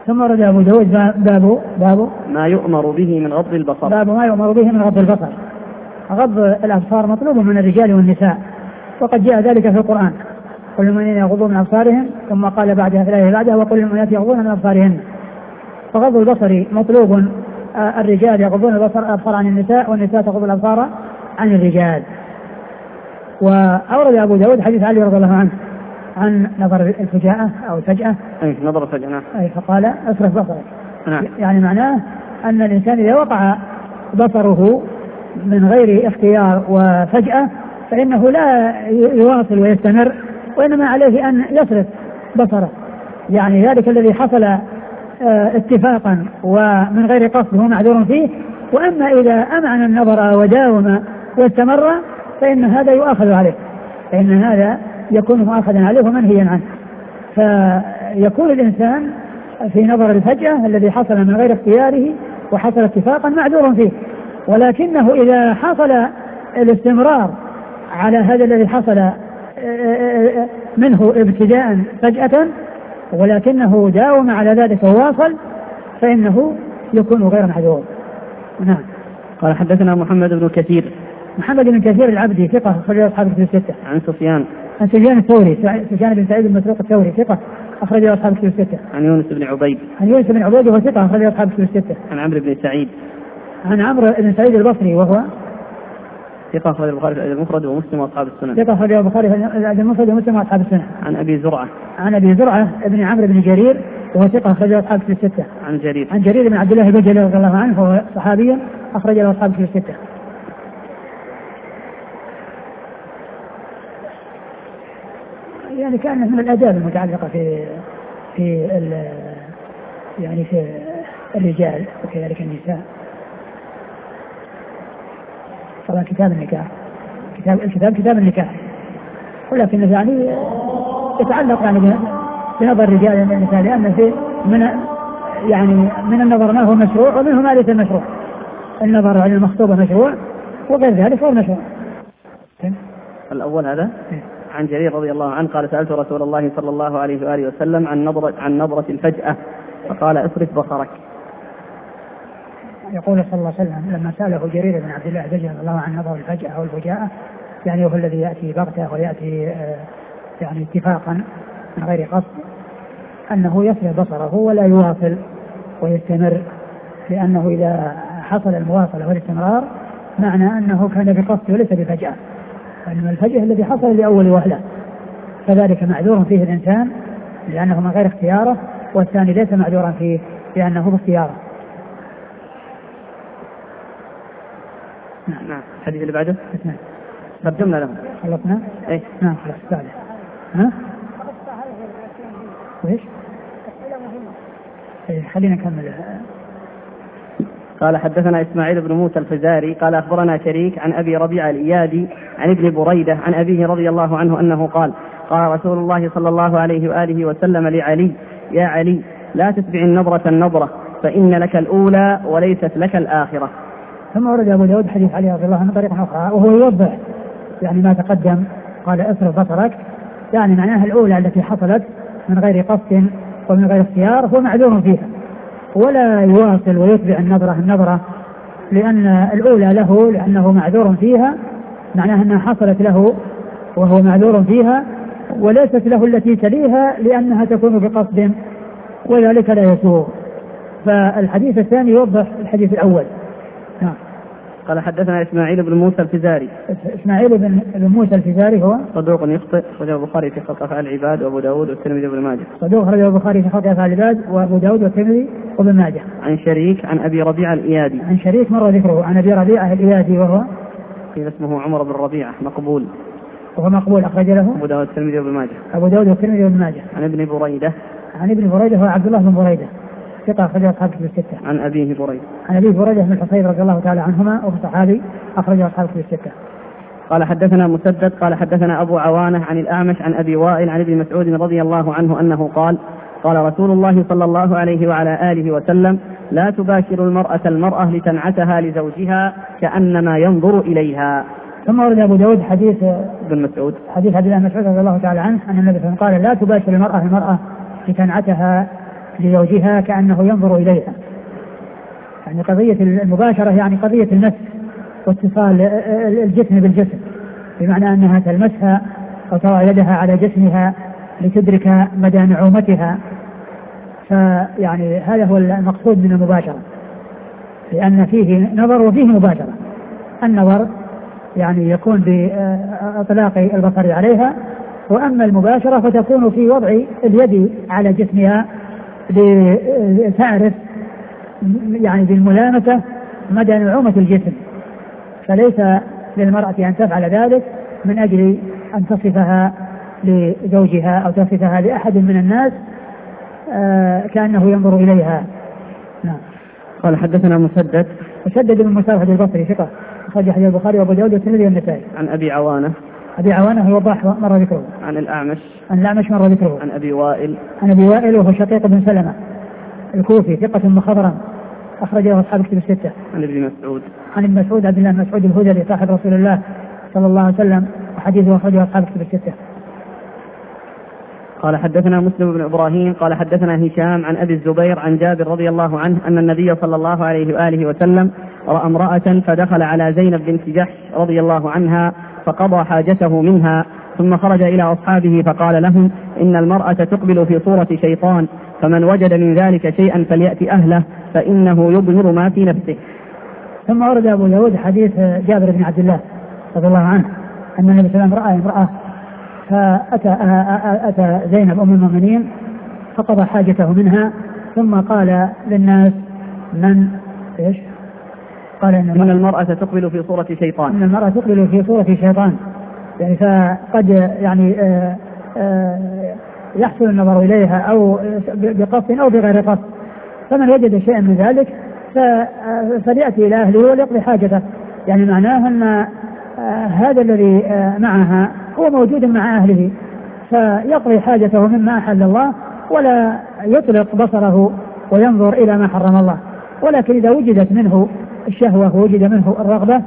[SPEAKER 1] ثم ورد أبو داود باب باب
[SPEAKER 2] ما يؤمر به من غض البصر.
[SPEAKER 1] باب ما يؤمر به من غض البصر. غض الأبصار مطلوب من الرجال والنساء، وقد جاء ذلك في القرآن: كل المؤمنين يغضون من أبصارهم، ثم قال بعدها في الآية بعدها: وكل المؤمنات يغضون من أبصارهن. فغض البصر مطلوب، الرجال يغضون البصر الأبصار عن النساء، والنساء تغض الأبصار عن الرجال. وأورد أبو داود حديث علي رضي الله عنه عن نظر الفجاءة أو الفجأة،
[SPEAKER 2] أي نظر الفجأة،
[SPEAKER 1] أي فقال: اصرف بصرك.
[SPEAKER 2] نعم.
[SPEAKER 1] يعني معناه أن الإنسان إذا وقع بصره من غير اختيار وفجأة فإنه لا يواصل ويستمر، وإنما عليه أن يصرف بصره. يعني ذلك الذي حصل اتفاقا ومن غير قصد هو معذور فيه، وأما إذا أمعن النظر وداوم واستمر فإن هذا يؤاخذ عليه، فإن هذا يكون مؤاخذا عليه ومنهيا عنه. فيكون الإنسان في نظر الفجأة الذي حصل من غير اختياره وحصل اتفاقا معذور فيه، ولكنه إذا حصل الاستمرار على هذا الذي حصل منه ابتداء فجأة ولكنه داوم على ذلك وواصل فإنه يكون غير معذور. نعم.
[SPEAKER 2] قال حدثنا محمد بن كثير.
[SPEAKER 1] محمد بن كثير العبدي ثقة أخرج أصحاب الكتب الستة.
[SPEAKER 2] عن سفيان.
[SPEAKER 1] عن سفيان الثوري، سفيان بن سعيد بن مسروق الثوري ثقة أخرج أصحاب الكتب الستة.
[SPEAKER 2] عن يونس بن عبيد.
[SPEAKER 1] عن يونس بن عبيد وهو ثقة أخرج أصحاب الكتب الستة.
[SPEAKER 2] عن عمرو بن سعيد.
[SPEAKER 1] عن عمرو بن سعيد البصري وهو
[SPEAKER 2] ثقة أخرج البخاري في المفرد ومسلم وأصحاب السنن.
[SPEAKER 1] ثقة أخرج البخاري في المفرد ومسلم وأصحاب السنن.
[SPEAKER 2] عن أبي زرعة.
[SPEAKER 1] عن أبي زرعة ابن عمرو بن جرير وهو ثقة أخرج أصحاب الكتب الستة.
[SPEAKER 2] عن جرير.
[SPEAKER 1] عن جرير بن عبد الله البجلي رضي الله عنه وهو صحابي أخرج له أصحاب الكتب الستة. يعني كان من الآداب المتعلقة في في يعني في الرجال وكذلك النساء. طبعا كتاب النكاح، كتاب الكتاب كتاب النكاح، ولكن يعني يتعلق يعني بنظر الرجال والنساء، لأن في من يعني من النظر ما هو مشروع ومنه ما ليس مشروع. النظر على المخطوبة مشروع وغير ذلك هو مشروع.
[SPEAKER 2] الأول هذا عن جرير رضي الله عنه قال: سألت رسول الله صلى الله عليه وآله وسلم عن نظرة عن نظرة الفجأة فقال: اصرف بصرك.
[SPEAKER 1] يقول صلى الله عليه وسلم لما سأله جرير بن عبد الله رضي الله عنه نظر الفجأة أو الفجاءة، يعني هو الذي يأتي بغتة ويأتي يعني اتفاقا من غير قصد، أنه يصرف بصره ولا يواصل ويستمر، لأنه إذا حصل المواصلة والاستمرار معنى أنه كان بقصد وليس بفجأة، فإنما الفجأة الذي حصل لأول وهلة، فذلك معذور فيه الإنسان لأنه من غير اختياره، والثاني ليس معذورا فيه لأنه باختياره.
[SPEAKER 2] نعم. نعم. الحديث اللي بعده
[SPEAKER 1] نعم.
[SPEAKER 2] ترجمنا له.
[SPEAKER 1] خلصنا؟
[SPEAKER 2] اي
[SPEAKER 1] نعم خلاص بعده. ها؟ وإيش؟ إيه خلينا نكمل.
[SPEAKER 2] قال حدثنا إسماعيل بن موسى الفزاري قال أخبرنا شريك عن أبي ربيعة الإيادي عن ابن بريدة عن أبيه رضي الله عنه أنه قال: قال رسول الله صلى الله عليه وآله وسلم لعلي: يا علي لا تتبع النظرة النظرة فإن لك الأولى وليست لك الآخرة.
[SPEAKER 1] ثم ورد أبو داود حديث علي رضي الله عنه طريقة أخرى وهو يوضح يعني ما تقدم. قال: اصرف بصرك، يعني معناها الأولى التي حصلت من غير قصد ومن غير اختيار هو معذور فيها، ولا يواصل ويتبع النظرة النظرة، لأن الأولى له لأنه معذور فيها، معناها أنها حصلت له وهو معذور فيها، وليست له التي تليها لأنها تكون بقصد وذلك لا يسوغ. فالحديث الثاني يوضح الحديث الأول. نعم.
[SPEAKER 2] قال حدثنا إسماعيل بن موسى الفزاري.
[SPEAKER 1] إسماعيل بن موسى الفزاري هو
[SPEAKER 2] صدوق يخطئ، أخرجه البخاري في خلق أفعال العباد وأبو داود والترمذي وابن ماجه.
[SPEAKER 1] صدوق أخرجه البخاري في خلق أفعال العباد وأبو داود والترمذي وابن ماجه.
[SPEAKER 2] عن شريك عن أبي ربيعة الإيادي.
[SPEAKER 1] عن شريك مر ذكره عن أبي ربيعة الإيادي وهو
[SPEAKER 2] قيل اسمه عمر بن ربيعة مقبول،
[SPEAKER 1] وهو مقبول أخرج له
[SPEAKER 2] أبو داود والترمذي وابن ماجه.
[SPEAKER 1] أبو داود والترمذي وابن ماجه.
[SPEAKER 2] عن ابن بريدة.
[SPEAKER 1] عن ابن بريدة هو عبد الله بن بريدة ثقة أخرجه أصحاب الكتب الستة.
[SPEAKER 2] عن أبيه بريدة.
[SPEAKER 1] عن أبيه بريدة بن الحصيب رضي الله تعالى عنهما وهو صحابي أخرجه أصحاب الكتب الستة.
[SPEAKER 2] قال حدثنا مسدد قال حدثنا أبو عوانة عن الأعمش عن أبي وائل عن ابن مسعود رضي الله عنه أنه قال: قال رسول الله صلى الله عليه وعلى آله وسلم: لا تباشر المرأة المرأة لتنعتها لزوجها كأنما ينظر إليها.
[SPEAKER 1] ثم ورد أبو داود حديث
[SPEAKER 2] ابن مسعود
[SPEAKER 1] حديث عبد الله بن مسعود رضي الله تعالى عنه أن النبي صلى الله عليه وسلم قال: لا تباشر المرأة المرأة لتنعتها لزوجها كأنه ينظر إليها. يعني قضية المباشرة يعني قضية المس واتصال الجسم بالجسم، بمعنى أنها تلمسها أو تضع يدها على جسمها لتدرك مدى نعومتها. فيعني هذا هو المقصود من المباشرة، لأن فيه نظر وفيه مباشرة. النظر يعني يكون بإطلاق البصر عليها، وأما المباشرة فتكون في وضع اليد على جسمها لتعرف يعني بالملامسة مدى نعومة الجسم. فليس للمرأة أن تفعل ذلك من أجل أن تصفها لزوجها أو تصفها لأحد من الناس آه كأنه ينظر إليها. نعم.
[SPEAKER 2] قال حدثنا مسدد
[SPEAKER 1] مسدد بن مسافد البصري ثقة أخرج حديث البخاري وأبو داود والترمذي والنسائي.
[SPEAKER 2] عن أبي عوانة
[SPEAKER 1] أبي عوانة هو وضاح مر ذكره.
[SPEAKER 2] عن الأعمش
[SPEAKER 1] عن الأعمش مر ذكره.
[SPEAKER 2] عن أبي وائل
[SPEAKER 1] عن أبي وائل وهو شقيق بن سلمة الكوفي ثقة مخضرم أخرج له أصحاب الكتب الستة.
[SPEAKER 2] عن ابن مسعود
[SPEAKER 1] عن ابن مسعود عبد الله بن مسعود الهذلي صاحب رسول الله صلى الله عليه وسلم وحديثه أخرجه أصحاب الكتب الستة.
[SPEAKER 2] قال حدثنا مسلم بن إبراهيم قال حدثنا هشام عن أبي الزبير عن جابر رضي الله عنه أن النبي صلى الله عليه وآله وسلم رأى امرأة فدخل على زينب بنت جحش رضي الله عنها فقضى حاجته منها، ثم خرج إلى أصحابه فقال لهم إن المرأة تقبل في صورة شيطان، فمن وجد من ذلك شيئا فليأتي أهله فإنه يضمر ما في نفسه.
[SPEAKER 1] ثم ورد أبو داود حديث جابر بن عبد الله رضي الله عنه أن النبي صلى الله عليه وسلم رأى امرأة فأتى أتى زينب أم المؤمنين فقضى حاجته منها، ثم قال للناس من إيش؟ قال إن,
[SPEAKER 2] إن المرأة تقبل في صورة شيطان.
[SPEAKER 1] إن المرأة تقبل في صورة شيطان، يعني فقد يعني آآ آآ يحصل النظر إليها أو بقصد أو بغير قصد، فمن وجد شيئا من ذلك فليأتي إلى أهله وليقضي حاجته. يعني معناه أن هذا الذي معها هو موجود مع أهله فيقضي حاجته مما أحل الله ولا يطلق بصره وينظر إلى ما حرم الله. ولكن إذا وجدت منه الشهوة ووجد منه الرغبة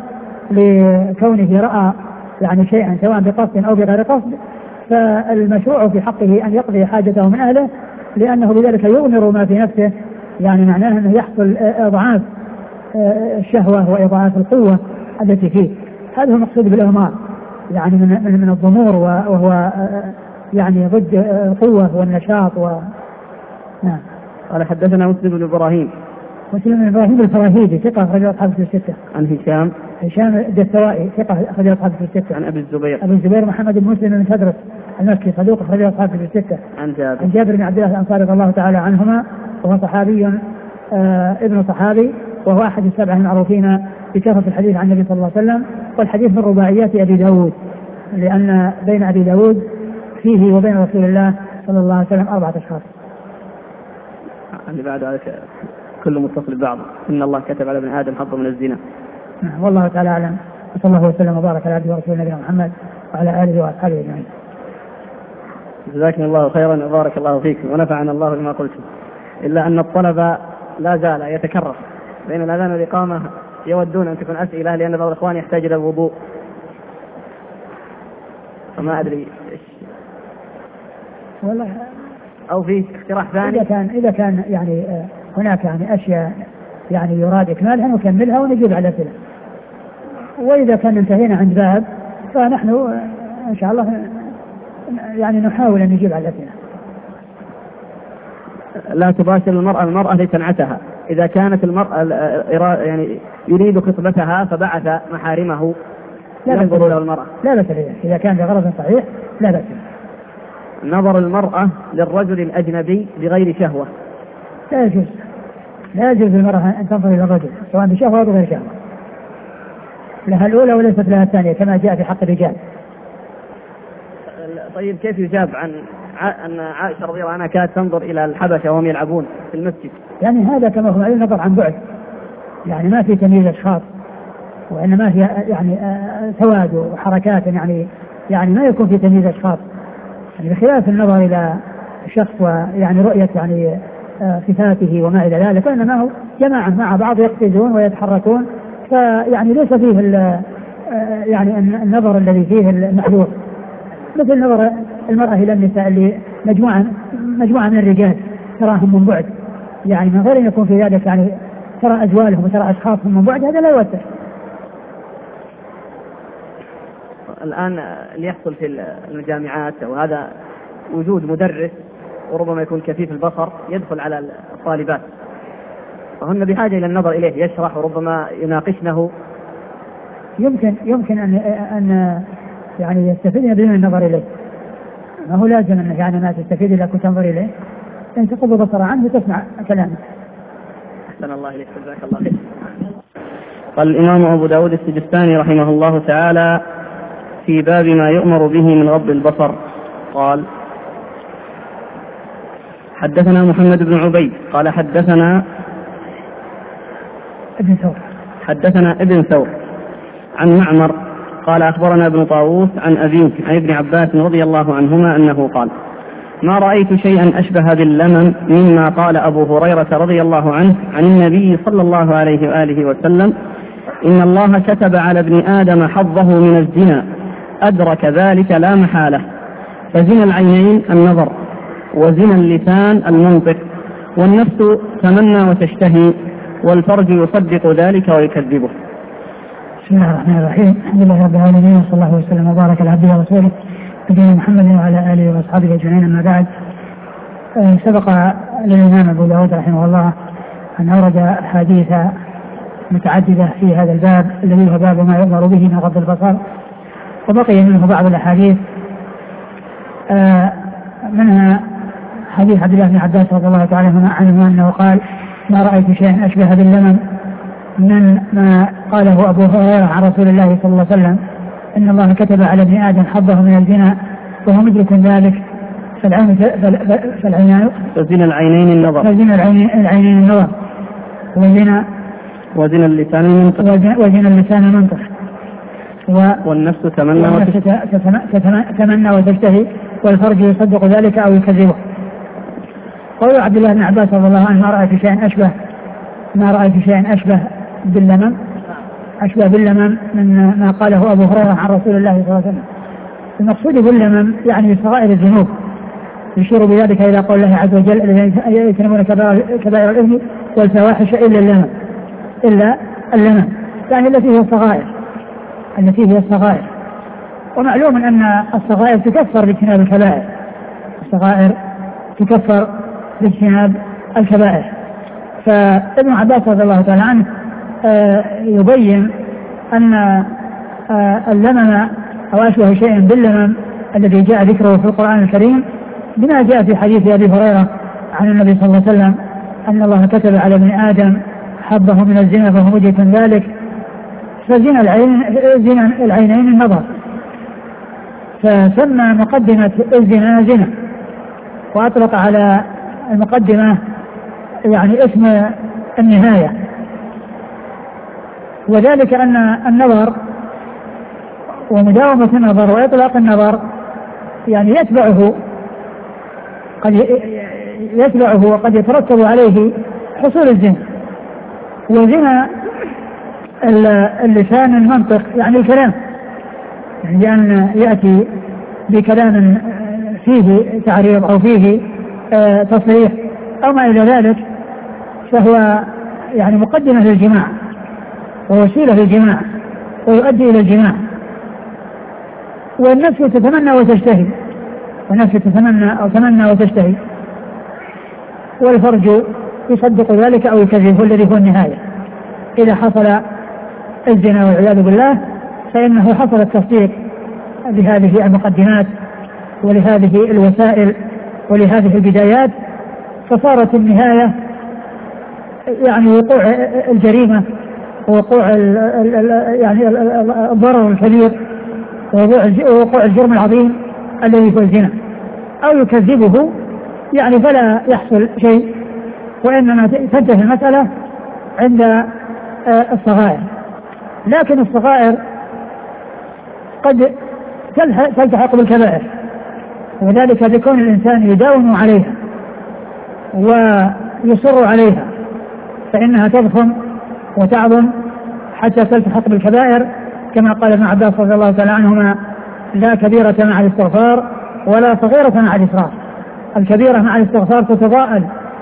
[SPEAKER 1] لكونه رأى يعني شيئا سواء بقصد أو بغير قصد، فالمشروع في حقه أن يقضي حاجته من أهله، لأنه بذلك يغمر ما في نفسه، يعني معناه أنه يحصل إضعاف الشهوة وإضعاف القوة التي فيه. هذا هو المقصود بالإغمار، يعني من من الضمور، وهو يعني ضد القوة والنشاط و... نعم.
[SPEAKER 2] قال حدثنا مسلم بن إبراهيم
[SPEAKER 1] مسلم بن إبراهيم الفراهيدي ثقة أخرج أصحاب الكتب الستة.
[SPEAKER 2] عن هشام
[SPEAKER 1] هشام الدستوائي ثقة أخرج أصحاب الكتب الستة.
[SPEAKER 2] عن أبي الزبير
[SPEAKER 1] أبي الزبير محمد بن مسلم بن تدرس المكي صدوق أخرج أصحاب الكتب الستة.
[SPEAKER 2] عن جابر
[SPEAKER 1] عن جابر بن عبد الله الأنصاري رضي الله تعالى عنهما وهو صحابي آه ابن صحابي، وهو أحد السبعة المعروفين بكثرة الحديث عن النبي صلى الله عليه وسلم، والحديث من رباعيات أبي داود، لأن بين أبي داود فيه وبين رسول الله صلى الله عليه وسلم أربعة أشخاص.
[SPEAKER 2] اللي بعد ذلك كل متصل ببعض، إن الله كتب على ابن آدم حظه من الزنا.
[SPEAKER 1] نعم، والله تعالى أعلم، وصلى الله وسلم وبارك على عبده ورسوله نبينا محمد وعلى آله وأصحابه أجمعين.
[SPEAKER 2] جزاكم الله خيرا وبارك الله فيكم ونفعنا الله بما قلتم. إلا أن الطلبة لا زال يتكرر بين الأذان والإقامة، يودون أن تكون أسئلة لأن بعض الإخوان يحتاج إلى الوضوء، فما أدري إيش
[SPEAKER 1] والله،
[SPEAKER 2] أو في اقتراح ثاني.
[SPEAKER 1] إذا كان إذا كان يعني هناك يعني أشياء يعني يراد إكمالها نكملها ونجيب على الأسئلة، وإذا كان انتهينا عند باب فنحن إن شاء الله يعني نحاول أن نجيب على الأسئلة.
[SPEAKER 2] لا تباشر المرأة المرأة لتنعتها، إذا كانت المرأة يعني يريد خطبتها فبعث محارمه
[SPEAKER 1] لا
[SPEAKER 2] ينظر له المرأة،
[SPEAKER 1] لا بأس به إذا كان بغرض صحيح، لا بأس.
[SPEAKER 2] نظر المرأة للرجل الأجنبي بغير شهوة
[SPEAKER 1] لا يجوز، لا يجوز للمرأة أن تنظر إلى الرجل سواء بشهوة أو بغير شهوة، لها الأولى وليست لها الثانية كما جاء في حق الرجال.
[SPEAKER 2] طيب كيف يجاب عن أن عائشة رضي الله عنها كانت تنظر إلى الحبشة وهم يلعبون في المسجد؟
[SPEAKER 1] يعني هذا كما هو عليه نظر عن بعد، يعني ما في تمييز أشخاص، وإنما في يعني سواد وحركات، يعني يعني ما يكون في تمييز أشخاص، يعني بخلاف النظر إلى الشخص ويعني رؤية يعني صفاته وما إلى ذلك، وإنما هو جماعة مع بعض يقفزون ويتحركون، فيعني ليس فيه يعني النظر الذي فيه المحذور، مثل نظر المرأة إلى النساء اللي مجموعة مجموعة من الرجال تراهم من بعد، يعني من غير أن يكون في ذلك يعني ترى أزوالهم وترى أشخاصهم من بعد، هذا لا يوسع.
[SPEAKER 2] الآن اللي يحصل في الجامعات وهذا وجود مدرس وربما يكون كفيف البصر يدخل على الطالبات، فهن بحاجة إلى النظر إليه يشرح وربما يناقشنه.
[SPEAKER 1] يمكن يمكن أن أن يعني يستفيد بدون النظر إليه، ما هو لازم أن يعني ما تستفيد إلا كنت تنظر إليه، أن تقض بصر عنه وتسمع كلامه.
[SPEAKER 2] أحسن الله إليك، جزاك الله خير. قال الإمام أبو داود السجستاني رحمه الله تعالى في باب ما يؤمر به من غض البصر قال: حدثنا محمد بن عبيد قال حدثنا
[SPEAKER 1] ابن ثور
[SPEAKER 2] حدثنا ابن ثور عن معمر قال أخبرنا ابن طاووس عن أبيه عن ابن عباس رضي الله عنهما أنه قال: ما رأيت شيئا أشبه باللمم مما قال أبو هريرة رضي الله عنه عن النبي صلى الله عليه وآله وسلم: إن الله كتب على ابن آدم حظه من الزنا، أدرك ذلك لا محالة، فزنا العينين النظر، وزنا اللسان المنطق، والنفس تمنى وتشتهي، والفرج يصدق ذلك ويكذبه.
[SPEAKER 1] بسم الله الرحمن الرحيم. الحمد لله رب العالمين، وصلى الله وسلم وبارك على عبده ورسوله نبينا محمد وعلى آله وأصحابه أجمعين، أما بعد. سبق للإمام أبو داود رحمه الله أن أورد أحاديث متعددة في هذا الباب الذي هو باب ما يؤمر به من غض البصر، وبقي منه بعض الأحاديث منها حديث عبد الله بن عباس رضي الله تعالى عنه أنه قال: ما رأيت شيئا أشبه باللمم من ما قاله أبو هريرة عن رسول الله صلى الله عليه وسلم: إن الله كتب على ابن آدم حظه من الزنا وهو مدرك ذلك، فالعين فالعينان
[SPEAKER 2] فزنا العينين النظر
[SPEAKER 1] فزنا العينين النظر وزنا
[SPEAKER 2] وزنا اللسان المنطق
[SPEAKER 1] وزنا اللسان المنطق
[SPEAKER 2] والنفس تمنى
[SPEAKER 1] تتمنى وتشتهي، والفرج يصدق ذلك أو يكذبه. قول عبد الله بن عباس رضي الله عنه: ما رأيت شيئا أشبه ما رأيت شيئا أشبه باللمم أشبه باللمم من ما قاله أبو هريرة عن رسول الله صلى الله عليه وسلم. المقصود باللمم يعني صغائر الذنوب، يشير بذلك إلى قول الله عز وجل: الذين يجتنبون كبائر الإثم والفواحش إلا اللمم إلا اللمم يعني التي هي الصغائر التي هي الصغائر ومعلوم أن الصغائر تكفر باجتناب الكبائر، الصغائر تكفر باجتناب الكبائر. فابن عباس رضي الله تعالى عنه يبين أن اللمم أو أشبه شيء باللمم الذي جاء ذكره في القرآن الكريم بما جاء في حديث أبي هريرة عن النبي صلى الله عليه وسلم أن الله كتب على ابن آدم حظه من الزنا فهو مدرك ذلك، فزنا العين زنا العينين النظر، فسمى مقدمة الزنا زنا، وأطلق على المقدمة يعني اسم النهاية، وذلك أن النظر ومداومة النظر وإطلاق النظر يعني يتبعه قد يتبعه وقد يترتب عليه حصول الزنا. وزنا اللسان المنطق يعني الكلام، يعني بأن يأتي بكلام فيه تعريض أو فيه تصريح أو ما إلى ذلك، فهو يعني مقدمة للجماع ووسيلة للجماع ويؤدي إلى الجماع. والنفس تتمنى وتشتهي والنفس تتمنى أو تمنى وتشتهي، والفرج يصدق ذلك أو يكذبه الذي هو النهاية. إذا حصل الزنا والعياذ بالله فإنه حصل التصديق لهذه المقدمات ولهذه الوسائل ولهذه البدايات، فصارت النهاية يعني وقوع الجريمة ووقوع يعني الضرر الكبير ووقوع الجرم العظيم الذي هو الزنا، أو يكذبه يعني فلا يحصل شيء، وإنما تنتهي المسألة عند الصغائر. لكن الصغائر قد تلتحق بالكبائر، وذلك بكون الإنسان يداوم عليها ويصر عليها، فإنها تضخم وتعظم حتى تلتحق بالكبائر، كما قال ابن عباس رضي الله تعالى عنهما: لا كبيرة مع الاستغفار ولا صغيرة مع الإسراف. الكبيرة مع الاستغفار تتضاءل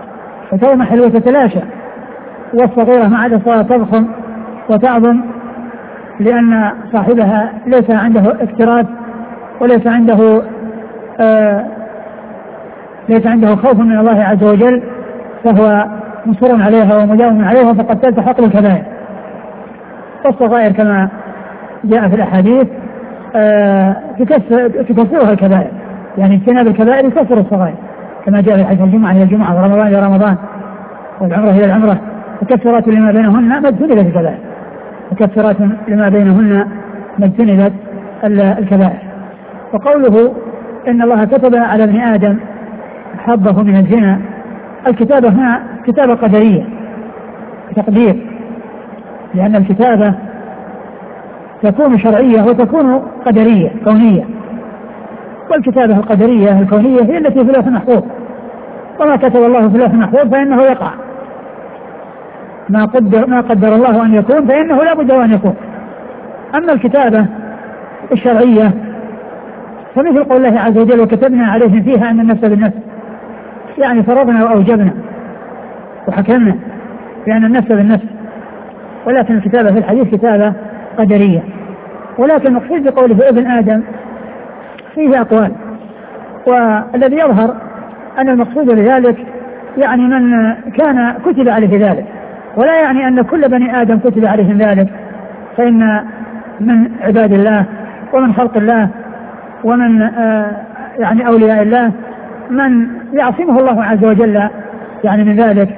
[SPEAKER 1] وتضمحل وتتلاشى، والصغيرة مع الإصرار تضخم وتعظم، لأن صاحبها ليس عنده اكتراث وليس عنده آه ليس عنده خوف من الله عز وجل، فهو مصر عليها ومداوم عليها، فقد تلتحق بالكبائر. والصغائر كما جاء في الأحاديث آه تكسرها الكبائر، يعني اجتناب الكبائر يكسر الصغائر، كما جاء في حديث الجمعة إلى الجمعة ورمضان إلى رمضان والعمرة إلى العمرة، مكفرات لما بينهن ما اجتنبت الكبائر، مكفرات لما بينهن ما اجتنبت الكبائر. وقوله إن الله كتب على ابن آدم حظه من الزنا، الكتابة هنا كتابة قدرية تقدير، لأن الكتابة تكون شرعية وتكون قدرية كونية، والكتابة القدرية الكونية هي التي في اللوح المحفوظ، وما كتب الله في اللوح المحفوظ فإنه يقع، ما قدر, ما قدر الله أن يكون فإنه لا بد أن يكون. أما الكتابة الشرعية فمثل قول الله عز وجل وكتبنا عليهم فيها أن النفس بالنفس، يعني فرضنا وأوجبنا وحكمنا بأن النفس بالنفس، ولكن الكتابة في الحديث كتابة قدرية. ولكن نقصد بقوله في ابن آدم فيه أقوال، والذي يظهر أن المقصود بذلك يعني من كان كتب عليه ذلك، ولا يعني أن كل بني آدم كتب عليهم ذلك، فإن من عباد الله ومن خلق الله ومن آه يعني أولياء الله من يعصمه الله عز وجل يعني من ذلك.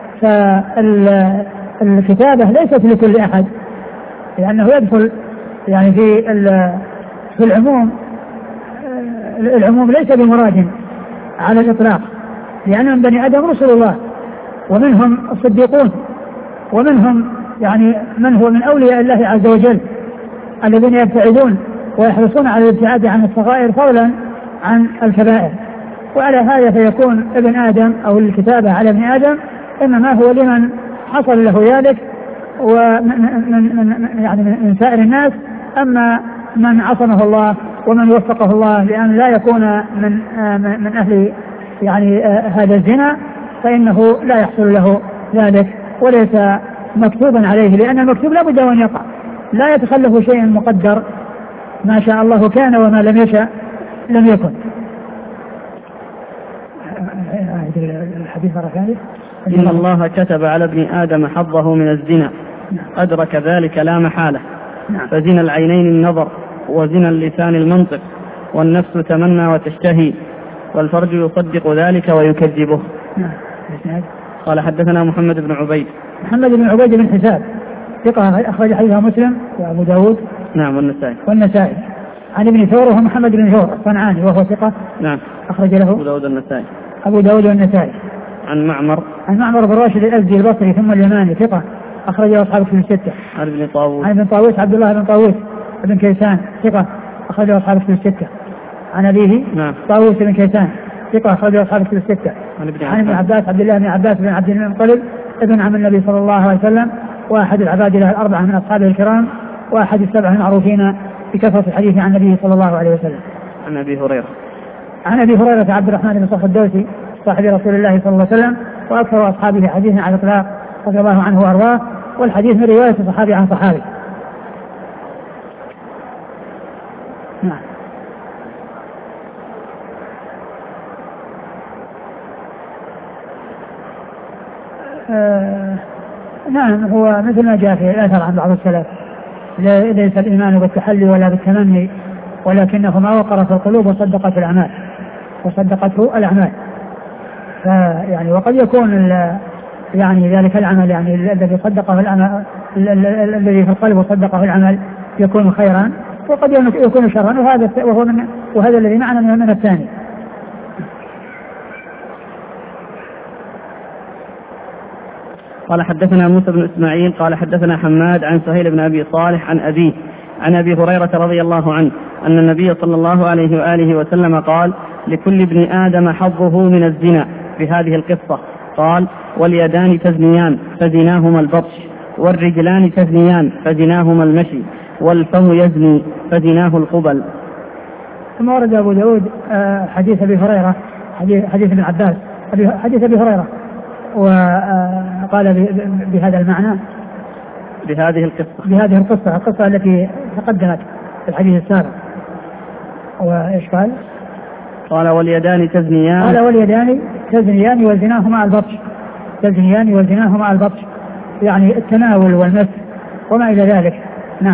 [SPEAKER 1] فالكتابة ليست لكل أحد، لأنه يدخل يعني في في العموم، العموم ليس بمراد على الإطلاق، لأن من بني آدم رسل الله ومنهم الصديقون ومنهم يعني من هو من أولياء الله عز وجل الذين يبتعدون ويحرصون على الابتعاد عن الصغائر فضلا عن الكبائر. وعلى هذا فيكون ابن آدم أو الكتابة على ابن آدم إنما هو لمن حصل له ذلك ومن من يعني من سائر الناس، أما من عصمه الله ومن وفقه الله لأن لا يكون من من أهل يعني هذا الزنا فإنه لا يحصل له ذلك وليس مكتوبا عليه، لأن المكتوب لا بد أن يقع، لا يتخلف شيء مقدر، ما شاء الله كان وما لم يشأ لم يكن. الحديث مرة ثانية
[SPEAKER 2] إن الله كتب على ابن آدم حظه من الزنا أدرك ذلك لا محالة، فزنا العينين النظر، وزنا اللسان المنطق، والنفس تمنى وتشتهي، والفرج يصدق ذلك ويكذبه. قال حدثنا محمد بن عبيد
[SPEAKER 1] محمد بن عبيد بن حساب ثقة أخرج حديثه مسلم وأبو داود
[SPEAKER 2] نعم والنسائي
[SPEAKER 1] والنسائي عن ابن ثور وهو محمد بن ثور الصنعاني وهو ثقة
[SPEAKER 2] نعم
[SPEAKER 1] أخرج له
[SPEAKER 2] أبو داود والنسائي
[SPEAKER 1] أبو داود والنسائي
[SPEAKER 2] عن معمر
[SPEAKER 1] عن معمر بن راشد الأزدي البصري ثم اليماني ثقة أخرج له أصحاب الكتب الستة.
[SPEAKER 2] عن ابن طاووس
[SPEAKER 1] عن ابن طاووس عبد الله بن طاووس بن كيسان ثقة أخرج له أصحاب الكتب الستة. عن أبيه
[SPEAKER 2] نعم
[SPEAKER 1] طاووس بن كيسان ثقة أخرج له أصحاب الكتب الستة. عن ابن عباس عبد الله بن عباس بن عبد المطلب ابن عم النبي صلى الله عليه وسلم وأحد العباد له الأربعة من أصحابه الكرام وأحد السبعة المعروفين بكثرة الحديث عن النبي صلى الله عليه وسلم.
[SPEAKER 2] عن أبي هريرة
[SPEAKER 1] عن أبي هريرة عبد الرحمن بن صخر الدوسي صاحب رسول الله صلى الله عليه وسلم وأكثر أصحابه حديثا على الإطلاق رضي الله عنه وأرضاه، والحديث من رواية صحابي عن صحابي. نعم. آه نعم هو مثل ما جاء في الآثار عن بعض السلف، ليس الإيمان بالتحلي ولا بالتمني ولكنه ما وقر في القلوب وصدقت الأعمال وصدقته الأعمال. فيعني وقد يكون يعني ذلك العمل يعني الذي صدقه العمل الذي في القلب وصدقه العمل يكون خيرا وقد يكون شرا، وهذا وهو من وهذا الذي معنا من الثاني.
[SPEAKER 2] قال حدثنا موسى بن إسماعيل قال حدثنا حماد عن سهيل بن أبي صالح عن أبيه عن أبي هريرة رضي الله عنه أن النبي صلى الله عليه وآله وسلم قال: لكل ابن آدم حظه من الزنا في هذه القصة. قال: واليدان تزنيان فزناهما البطش، والرجلان تزنيان فزناهما المشي، والفم يزني فزناه القبل.
[SPEAKER 1] ثم ورد أبو داود حديث أبي هريرة حديث ابن عباس حديث أبي هريرة وقال بهذا المعنى
[SPEAKER 2] بهذه القصة
[SPEAKER 1] بهذه القصة القصة التي تقدمت في الحديث السابق. وإيش قال؟
[SPEAKER 2] قال واليدان تزنيان
[SPEAKER 1] قال واليدان تزنيان وزناهما البطش تزنيان وزناهما البطش يعني التناول والمس وما إلى ذلك. نعم.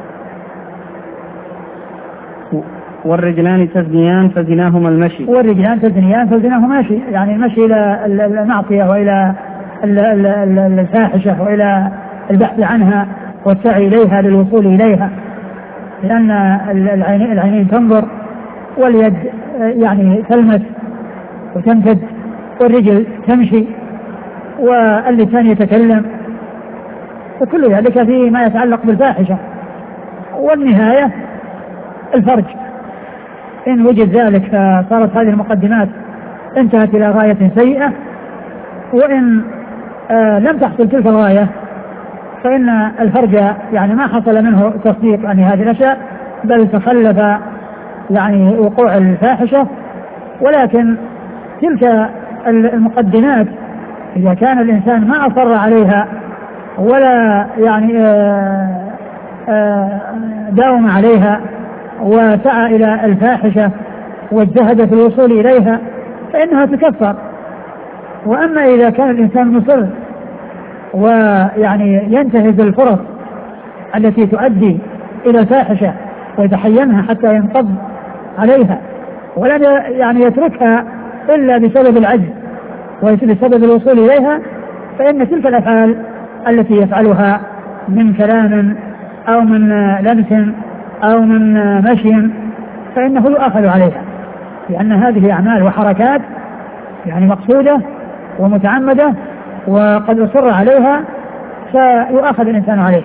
[SPEAKER 2] والرجلان تزنيان فزناهما المشي
[SPEAKER 1] والرجلان تزنيان فزناهما المشي يعني المشي إلى المعصية وإلى الفاحشة وإلى البحث عنها والسعي إليها للوصول إليها، لأن العينين تنظر واليد يعني تلمس وتنفذ والرجل تمشي واللسان يتكلم، وكل ذلك فيما يتعلق بالفاحشة. والنهاية الفرج، إن وجد ذلك فصارت هذه المقدمات انتهت إلى غاية سيئة، وإن آه لم تحصل تلك الغاية فإن الفرج يعني ما حصل منه تصديق عن هذه الأشياء بل تخلف يعني وقوع الفاحشة. ولكن تلك المقدمات إذا كان الإنسان ما أصر عليها ولا يعني آه آه داوم عليها وسعى إلى الفاحشة واجتهد في الوصول إليها فإنها تكفر. وأما إذا كان الإنسان مصر ويعني ينتهز الفرص التي تؤدي إلى الفاحشة ويتحينها حتى ينقض عليها ولم يعني يتركها إلا بسبب العجز وبسبب الوصول إليها، فإن تلك الأفعال التي يفعلها من كلام أو من لمس أو من مشي فإنه يؤخذ عليها، لأن هذه أعمال وحركات يعني مقصودة ومتعمدة وقد أصر عليها فيؤخذ الإنسان عليه.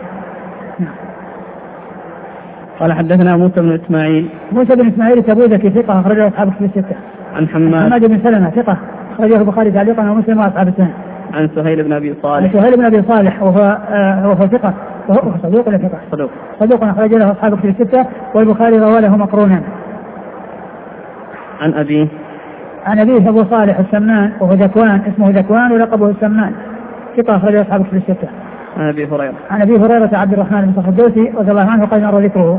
[SPEAKER 2] قال حدثنا موسى بن إسماعيل
[SPEAKER 1] موسى بن إسماعيل التبوذكي ثقة أخرجه أصحاب الكتب الستة.
[SPEAKER 2] عن حماد
[SPEAKER 1] حماد بن سلمة ثقة أخرجه البخاري تعليقا ومسلم وأصحاب السنن.
[SPEAKER 2] عن سهيل بن أبي صالح
[SPEAKER 1] عن سهيل بن أبي صالح وهو آه وهو ثقة وهو صدوق ولا ثقة؟
[SPEAKER 2] صدوق
[SPEAKER 1] صدوق أخرج له أصحاب الكتب الستة والبخاري رواه له مقرونا.
[SPEAKER 2] عن أبيه
[SPEAKER 1] عن أبيه أبو صالح السمان وهو ذكوان اسمه ذكوان ولقبه السمان ثقة أخرج له أصحاب الكتب الستة.
[SPEAKER 2] عن أبي هريرة
[SPEAKER 1] عن أبي هريرة عبد الرحمن بن صخر الدوسي رضي الله عنه قد مر ذكره.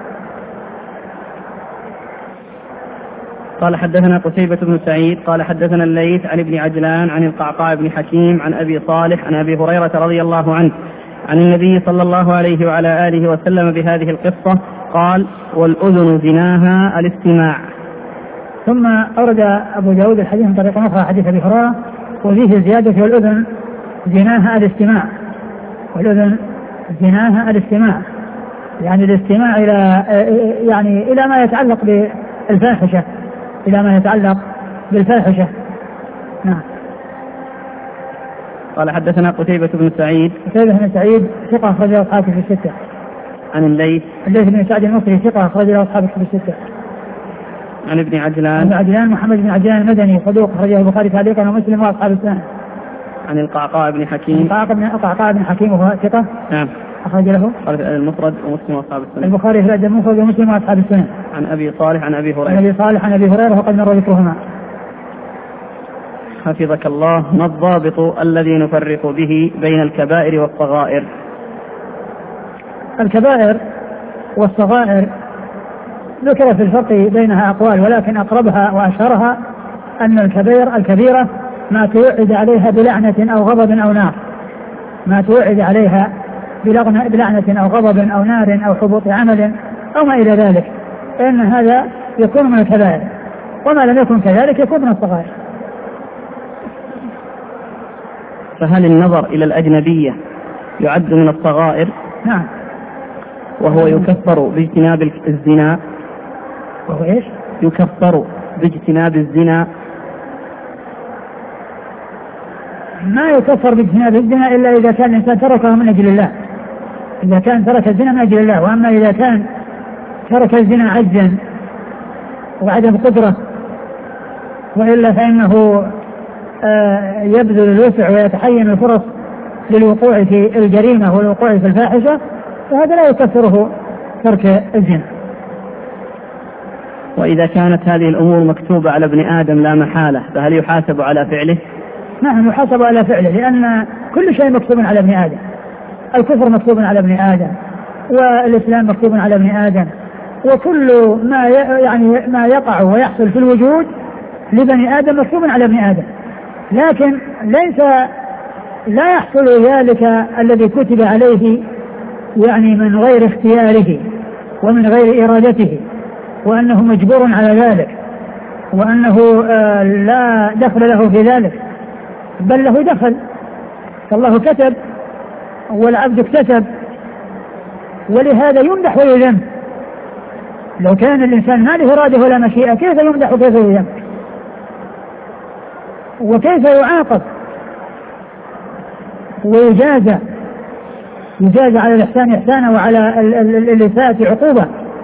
[SPEAKER 2] قال حدثنا قتيبة بن سعيد قال حدثنا الليث عن ابن عجلان عن القعقاع بن حكيم عن أبي صالح عن أبي هريرة رضي الله عنه عن النبي صلى الله عليه وعلى آله وسلم بهذه القصة قال والأذن زناها الاستماع.
[SPEAKER 1] ثم أورد أبو داود الحديث من طريق أخرى حديث أبي هريرة وفيه زيادة والأذن زناها الاستماع والأذن زناها الاستماع يعني الاستماع إلى يعني إلى ما يتعلق بالفاحشة إلى ما يتعلق بالفاحشة. نعم.
[SPEAKER 2] قال حدثنا قتيبة بن سعيد
[SPEAKER 1] قتيبة بن سعيد ثقة أخرج له أصحاب الكتب الستة.
[SPEAKER 2] عن الليث
[SPEAKER 1] الليث بن سعد المصري ثقة أخرج له أصحاب الكتب الستة.
[SPEAKER 2] عن ابن عجلان
[SPEAKER 1] ابن عجلان محمد بن عجلان المدني صدوق أخرجه البخاري تعليقا ومسلم وأصحاب السنن.
[SPEAKER 2] عن القعقاع بن حكيم
[SPEAKER 1] القعقاع بن حكيم وهو ثقة
[SPEAKER 2] نعم
[SPEAKER 1] أخرج له
[SPEAKER 2] المفرد ومسلم وأصحاب السنن.
[SPEAKER 1] البخاري في المفرد ومسلم وأصحاب السنن.
[SPEAKER 2] عن أبي صالح عن أبي هريرة
[SPEAKER 1] عن أبي صالح عن أبي هريرة وقد مر ذكرهما.
[SPEAKER 2] حفظك الله. ما الضابط الذي نفرق به بين الكبائر والصغائر؟
[SPEAKER 1] الكبائر والصغائر ذكر في الفرق بينها أقوال ولكن أقربها وأشهرها أن الكبير الكبيرة ما توعد عليها بلعنة أو غضب أو نار ما توعد عليها بلعنة أو غضب أو نار أو حبوط عمل أو ما إلى ذلك فإن هذا يكون من الكبائر وما لم يكن كذلك يكون من الصغائر.
[SPEAKER 2] فهل النظر إلى الأجنبية يعد من الصغائر؟
[SPEAKER 1] نعم.
[SPEAKER 2] وهو يكفر باجتناب الزنا
[SPEAKER 1] وهو إيش؟
[SPEAKER 2] يكفر باجتناب الزنا.
[SPEAKER 1] ما يكفر باجتناب الزنا إلا إذا كان الإنسان تركه من أجل الله إذا كان ترك الزنا من أجل الله. وأما إذا كان ترك الزنا عجزا وعدم قدرة وإلا فإنه آه يبذل الوسع ويتحين الفرص للوقوع في الجريمة والوقوع في الفاحشة فهذا لا يكفره ترك الزنا.
[SPEAKER 2] وإذا كانت هذه الأمور مكتوبة على ابن آدم لا محالة فهل يحاسب على فعله؟
[SPEAKER 1] نعم يحاسب على فعله، لأن كل شيء مكتوب على ابن آدم. الكفر مكتوب على ابن آدم، والإسلام مكتوب على ابن آدم، وكل ما يعني ما يقع ويحصل في الوجود لبني آدم مكتوب على ابن آدم. لكن ليس لا يحصل ذلك الذي كتب عليه يعني من غير اختياره ومن غير إرادته، وأنه مجبور على ذلك، وأنه لا دخل له في ذلك، بل له دخل. فالله كتب والعبد اكتسب، ولهذا يمدح ويذم. لو كان الإنسان ما له إرادة ولا مشيئة كيف يمدح وكيف يذم وكيف يعاقب ويجازى يجازى على الإحسان إحسانا وعلى الإساءة عقوبة.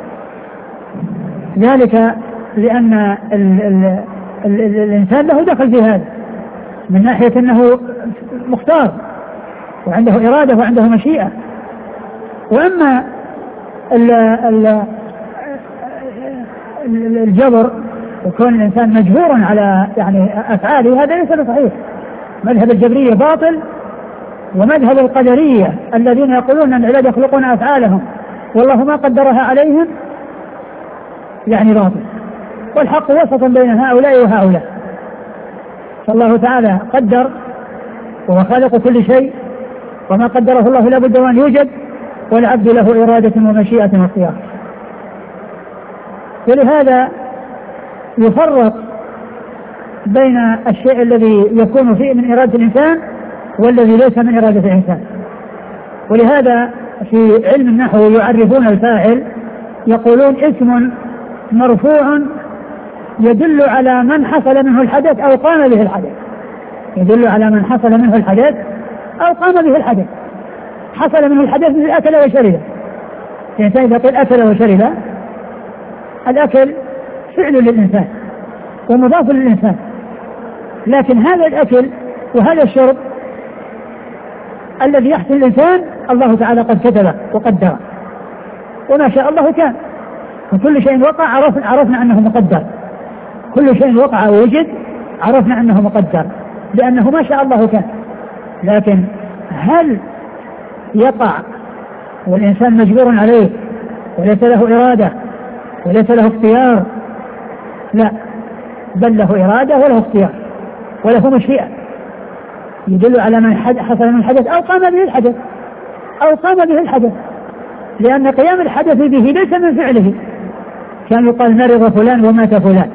[SPEAKER 1] ذلك لأن ال ال ال ال الإنسان له دخل في هذا من ناحية أنه مختار وعنده إرادة وعنده مشيئة. وأما ال ال الجبر وكون الإنسان مجبور على يعني أفعاله هذا ليس بصحيح. مذهب الجبرية باطل، ومذهب القدرية الذين يقولون أن العباد يخلقون أفعالهم والله ما قدرها عليهم يعني باطل. والحق وسط بين هؤلاء وهؤلاء. فالله تعالى قدر وهو خالق كل شيء، وما قدره الله لابد وأن يوجد، والعبد له إرادة ومشيئة واختيار. ولهذا يفرق بين الشيء الذي يكون فيه من إرادة الإنسان والذي ليس من إرادة الإنسان. ولهذا في علم النحو يعرفون الفاعل يقولون اسم مرفوع يدل على من حصل منه الحدث أو قام به الحدث. يدل على من حصل منه الحدث أو قام به الحدث. حصل منه الحدث مثل أكل وشرب. الإنسان إذا قل أكل وشرب، الأكل فعل للإنسان ومضاف للإنسان، لكن هذا الأكل وهذا الشرب الذي يحصل الإنسان الله تعالى قد كتبه وقدره، وما شاء الله كان. وكل شيء وقع عرفنا, عرفنا أنه مقدر. كل شيء وقع ووجد عرفنا أنه مقدر لأنه ما شاء الله كان. لكن هل يقع والإنسان مجبور عليه وليس له إرادة وليس له اختيار؟ لا، بل له إرادة وله اختيار وله مشيئة. يدل على من حصل من الحدث أو قام به الحدث أو قام به الحدث، لأن قيام الحدث به ليس من فعله. كان يقال مرض فلان ومات فلان.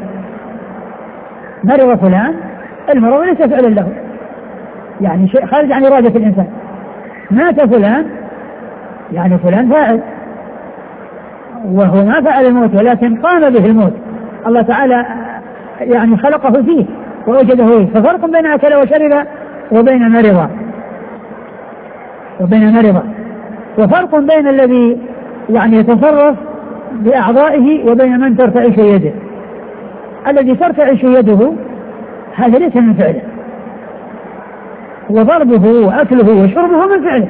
[SPEAKER 1] مرض فلان المرض ليس فعلا له، يعني شيء خارج عن إرادة الإنسان. مات فلان يعني فلان فاعل، وهو ما فعل الموت ولكن قام به الموت. الله تعالى يعني خلقه فيه ووجده فيه. ففرق بين أكل وشرب وبين مرض وبين مرض وفرق بين الذي يعني يتصرف بأعضائه وبين من ترتعش يده. الذي ترتعش يده هذا ليس من فعله، وضربه وأكله وشربه من فعله،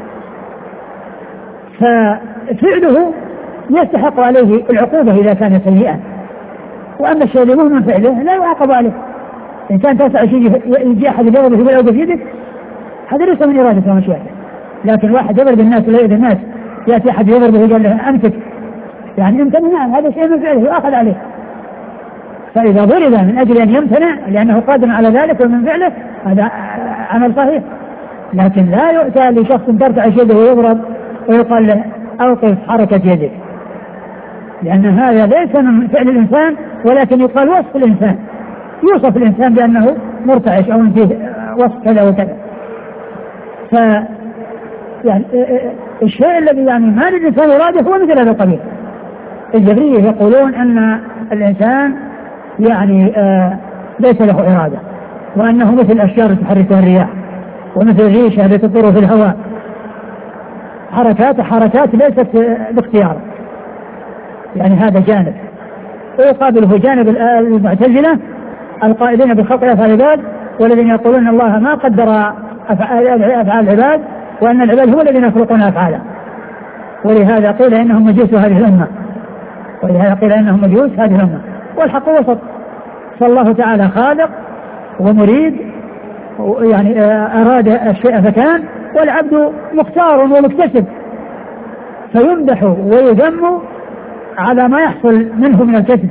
[SPEAKER 1] ففعله يستحق عليه العقوبة إذا كان سيئا. وأما الشيء اللي من فعله لا يعاقب عليه. إنسان ترتعش يجي أحد يضربه في بلعه بيدك، هذا ليس من إرادة ومشيئته. لكن واحد يضرب الناس ولا يؤذي الناس، يأتي أحد يضربه ويقول له أمسك، يعني امتنع، هذا شيء من فعله يؤخذ عليه. فإذا ضرب من أجل أن يمتنع لأنه قادر على ذلك ومن فعله هذا عمل صحيح. لكن لا يؤتى لشخص ترتعش يده ويضرب ويقال له أوقف حركة يدك، لأن هذا ليس من فعل الإنسان، ولكن يقال وصف الإنسان. يوصف الإنسان بأنه مرتعش أو فيه وصف كذا وكذا. ف يعني الشيء الذي يعني ما للإنسان إرادة هو مثل هذا القبيل. الجبرية يقولون أن الإنسان يعني آه ليس له إرادة، وأنه مثل الأشجار تحركها الرياح، ومثل الريشة التي تطير في الهواء، حركات حركات ليست باختيار. يعني هذا جانب. ويقابله جانب المعتزلة القائلين بخلق أفعال العباد، والذين يقولون الله ما قدر أفعال العباد، وأن العباد هو الذين يخلقون أفعاله. ولهذا قيل إنهم مجوس هذه الأمة ولهذا قيل إنهم مجوس هذه الأمة والحق وسط. فالله تعالى خالق ومريد يعني أراد الشيء فكان، والعبد مختار ومكتسب، فيمدح ويذم على ما يحصل منه من الكسب،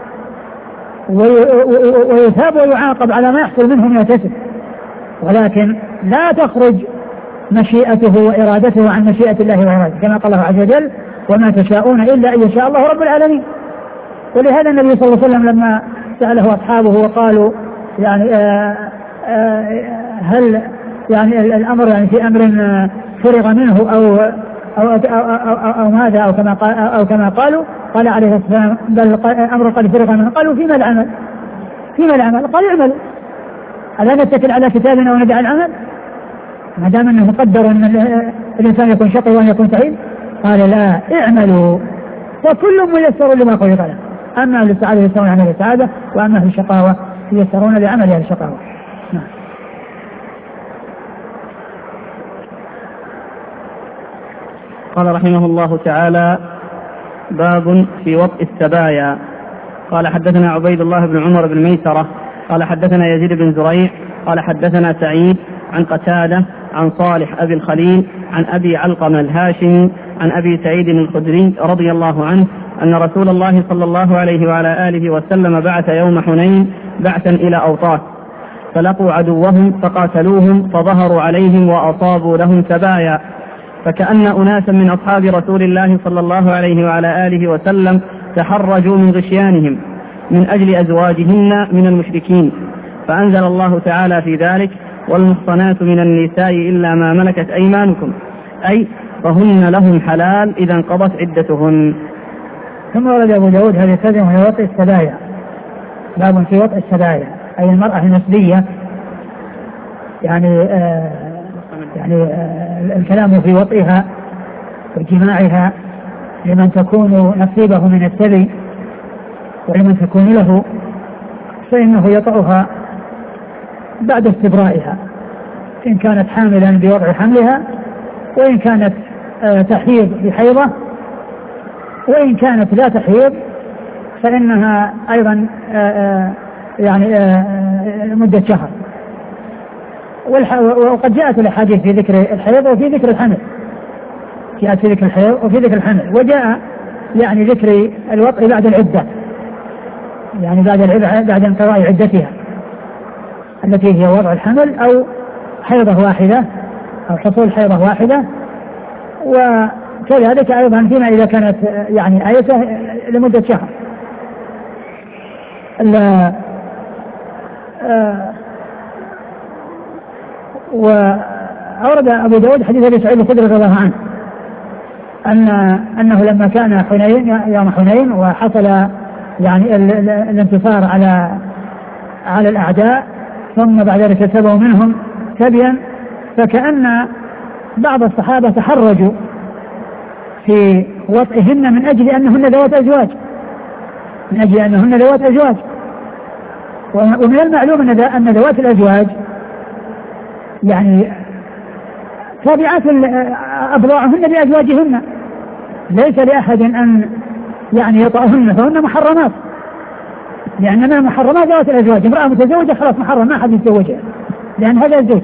[SPEAKER 1] ويثاب ويعاقب على ما يحصل منه من الكسب، ولكن لا تخرج مشيئته وإرادته عن مشيئة الله وإرادته، كما قال الله عز وجل: وما تشاءون إلا أن يشاء الله رب العالمين. ولهذا النبي صلى الله عليه وسلم لما سأله أصحابه وقالوا يعني آآ آآ هل يعني الأمر يعني في أمر فرغ منه أو أو, أو, أو, أو, أو ماذا أو كما, قال أو كما قالوا، قال عليه الصلاة والسلام: بل أمر قد فرغ منه. قالوا: فيما العمل؟ فيما العمل؟ قال: اعملوا، ألا نتكل على كتابنا وندع العمل ما دام أنه مقدر أن الإنسان يكون شقي وأن يكون سعيد؟ قال: لا، اعملوا فكل ميسر لما خلق له، أما أهل السعادة يسرون عمل السعادة، وأما أهل الشقاوة يسرون لعمل أهل الشقاوة. نعم.
[SPEAKER 2] قال رحمه الله تعالى: باب في وطء السبايا. قال: حدثنا عبيد الله بن عمر بن ميسرة قال حدثنا يزيد بن زريع قال حدثنا سعيد عن قتادة عن صالح أبي الخليل عن أبي علقمة الهاشمي عن أبي سعيد الخدري رضي الله عنه أن رسول الله صلى الله عليه وعلى آله وسلم بعث يوم حنين بعثا إلى أوطاس، فلقوا عدوهم فقاتلوهم فظهروا عليهم وأصابوا لهم سبايا، فكأن أناسا من أصحاب رسول الله صلى الله عليه وعلى آله وسلم تحرجوا من غشيانهم من أجل أزواجهن من المشركين، فأنزل الله تعالى في ذلك: والمحصنات من النساء إلا ما ملكت أيمانكم، أي فهن لهم حلال إذا انقضت عدتهن.
[SPEAKER 1] ثم ورد أبو داود هذه الترجمة في وطء السبايا. باب في وطء السبايا أي المرأة النسبية، يعني آه يعني آه الكلام في وطئها وجماعها لمن تكون نصيبه من السبي ولمن تكون له، فإنه يطأها بعد استبرائها، إن كانت حاملا بوضع حملها، وإن كانت آه تحيض بحيضة، وإن كانت لا تحيض فإنها أيضا آآ آآ يعني آآ مدة شهر. وقد جاءت الأحاديث في ذكر الحيض وفي ذكر الحمل، جاءت في ذكر الحيض وفي ذكر الحمل، وجاء يعني ذكر الوطء بعد العدة، يعني بعد بعد انقضاء عدتها التي هي وضع الحمل أو حيضة واحدة أو حصول حيضة واحدة، وكذلك أيضا فيما إذا كانت يعني آيته لمدة شهر. آه وأورد أبو داود حديث أبي سعيد الخدري رضي الله عنه أن أنه لما كان حنين يوم حنين وحصل يعني الانتصار على على الأعداء، ثم بعد ذلك سبوا منهم سبيا، فكأن بعض الصحابة تحرجوا في وطئهن من أجل أنهن ذوات أزواج، من أجل أنهن ذوات أزواج. ومن المعلوم أن ذوات الأزواج يعني تابعات أبضاعهن لأزواجهن، ليس لأحد أن يعني يطأهن، فهن محرمات، لأننا محرمات ذوات الأزواج. امرأة متزوجة خلاص محرم، ما أحد يتزوجها لأن هذا الزوج.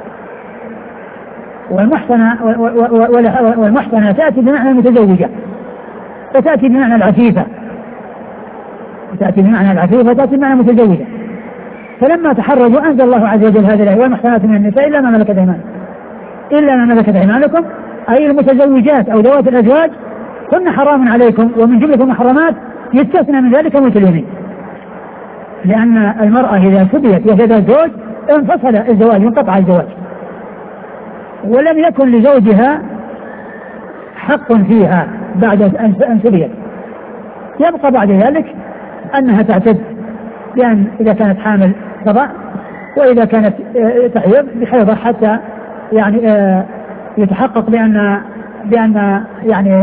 [SPEAKER 1] والمحسنة والمحسنة تأتي بمعنى المتزوجة، وتأتي بمعنى العفيفة، وتأتي بمعنى العفيفة وتأتي بمعنى المتزوجة. فلما تحرجوا أنزل الله عز وجل هذه الآية: والمحسنات من النساء إلا ما ملكت أيمانكم، إلا ما ملكت أيمانكم، أي المتزوجات أو ذوات الأزواج كن حرام عليكم، ومن جملة المحرمات يستثنى من ذلك ملك اليمين، لأن المرأة إذا سبيت وهي ذات زوج انفصل الزواج وانقطع الزواج، ولم يكن لزوجها حق فيها بعد أن سبيت، يبقى بعد ذلك أنها تعتد، لأن إذا كانت حامل تضع، وإذا كانت تحيض بحيضة حتى يعني يتحقق بأن بأن يعني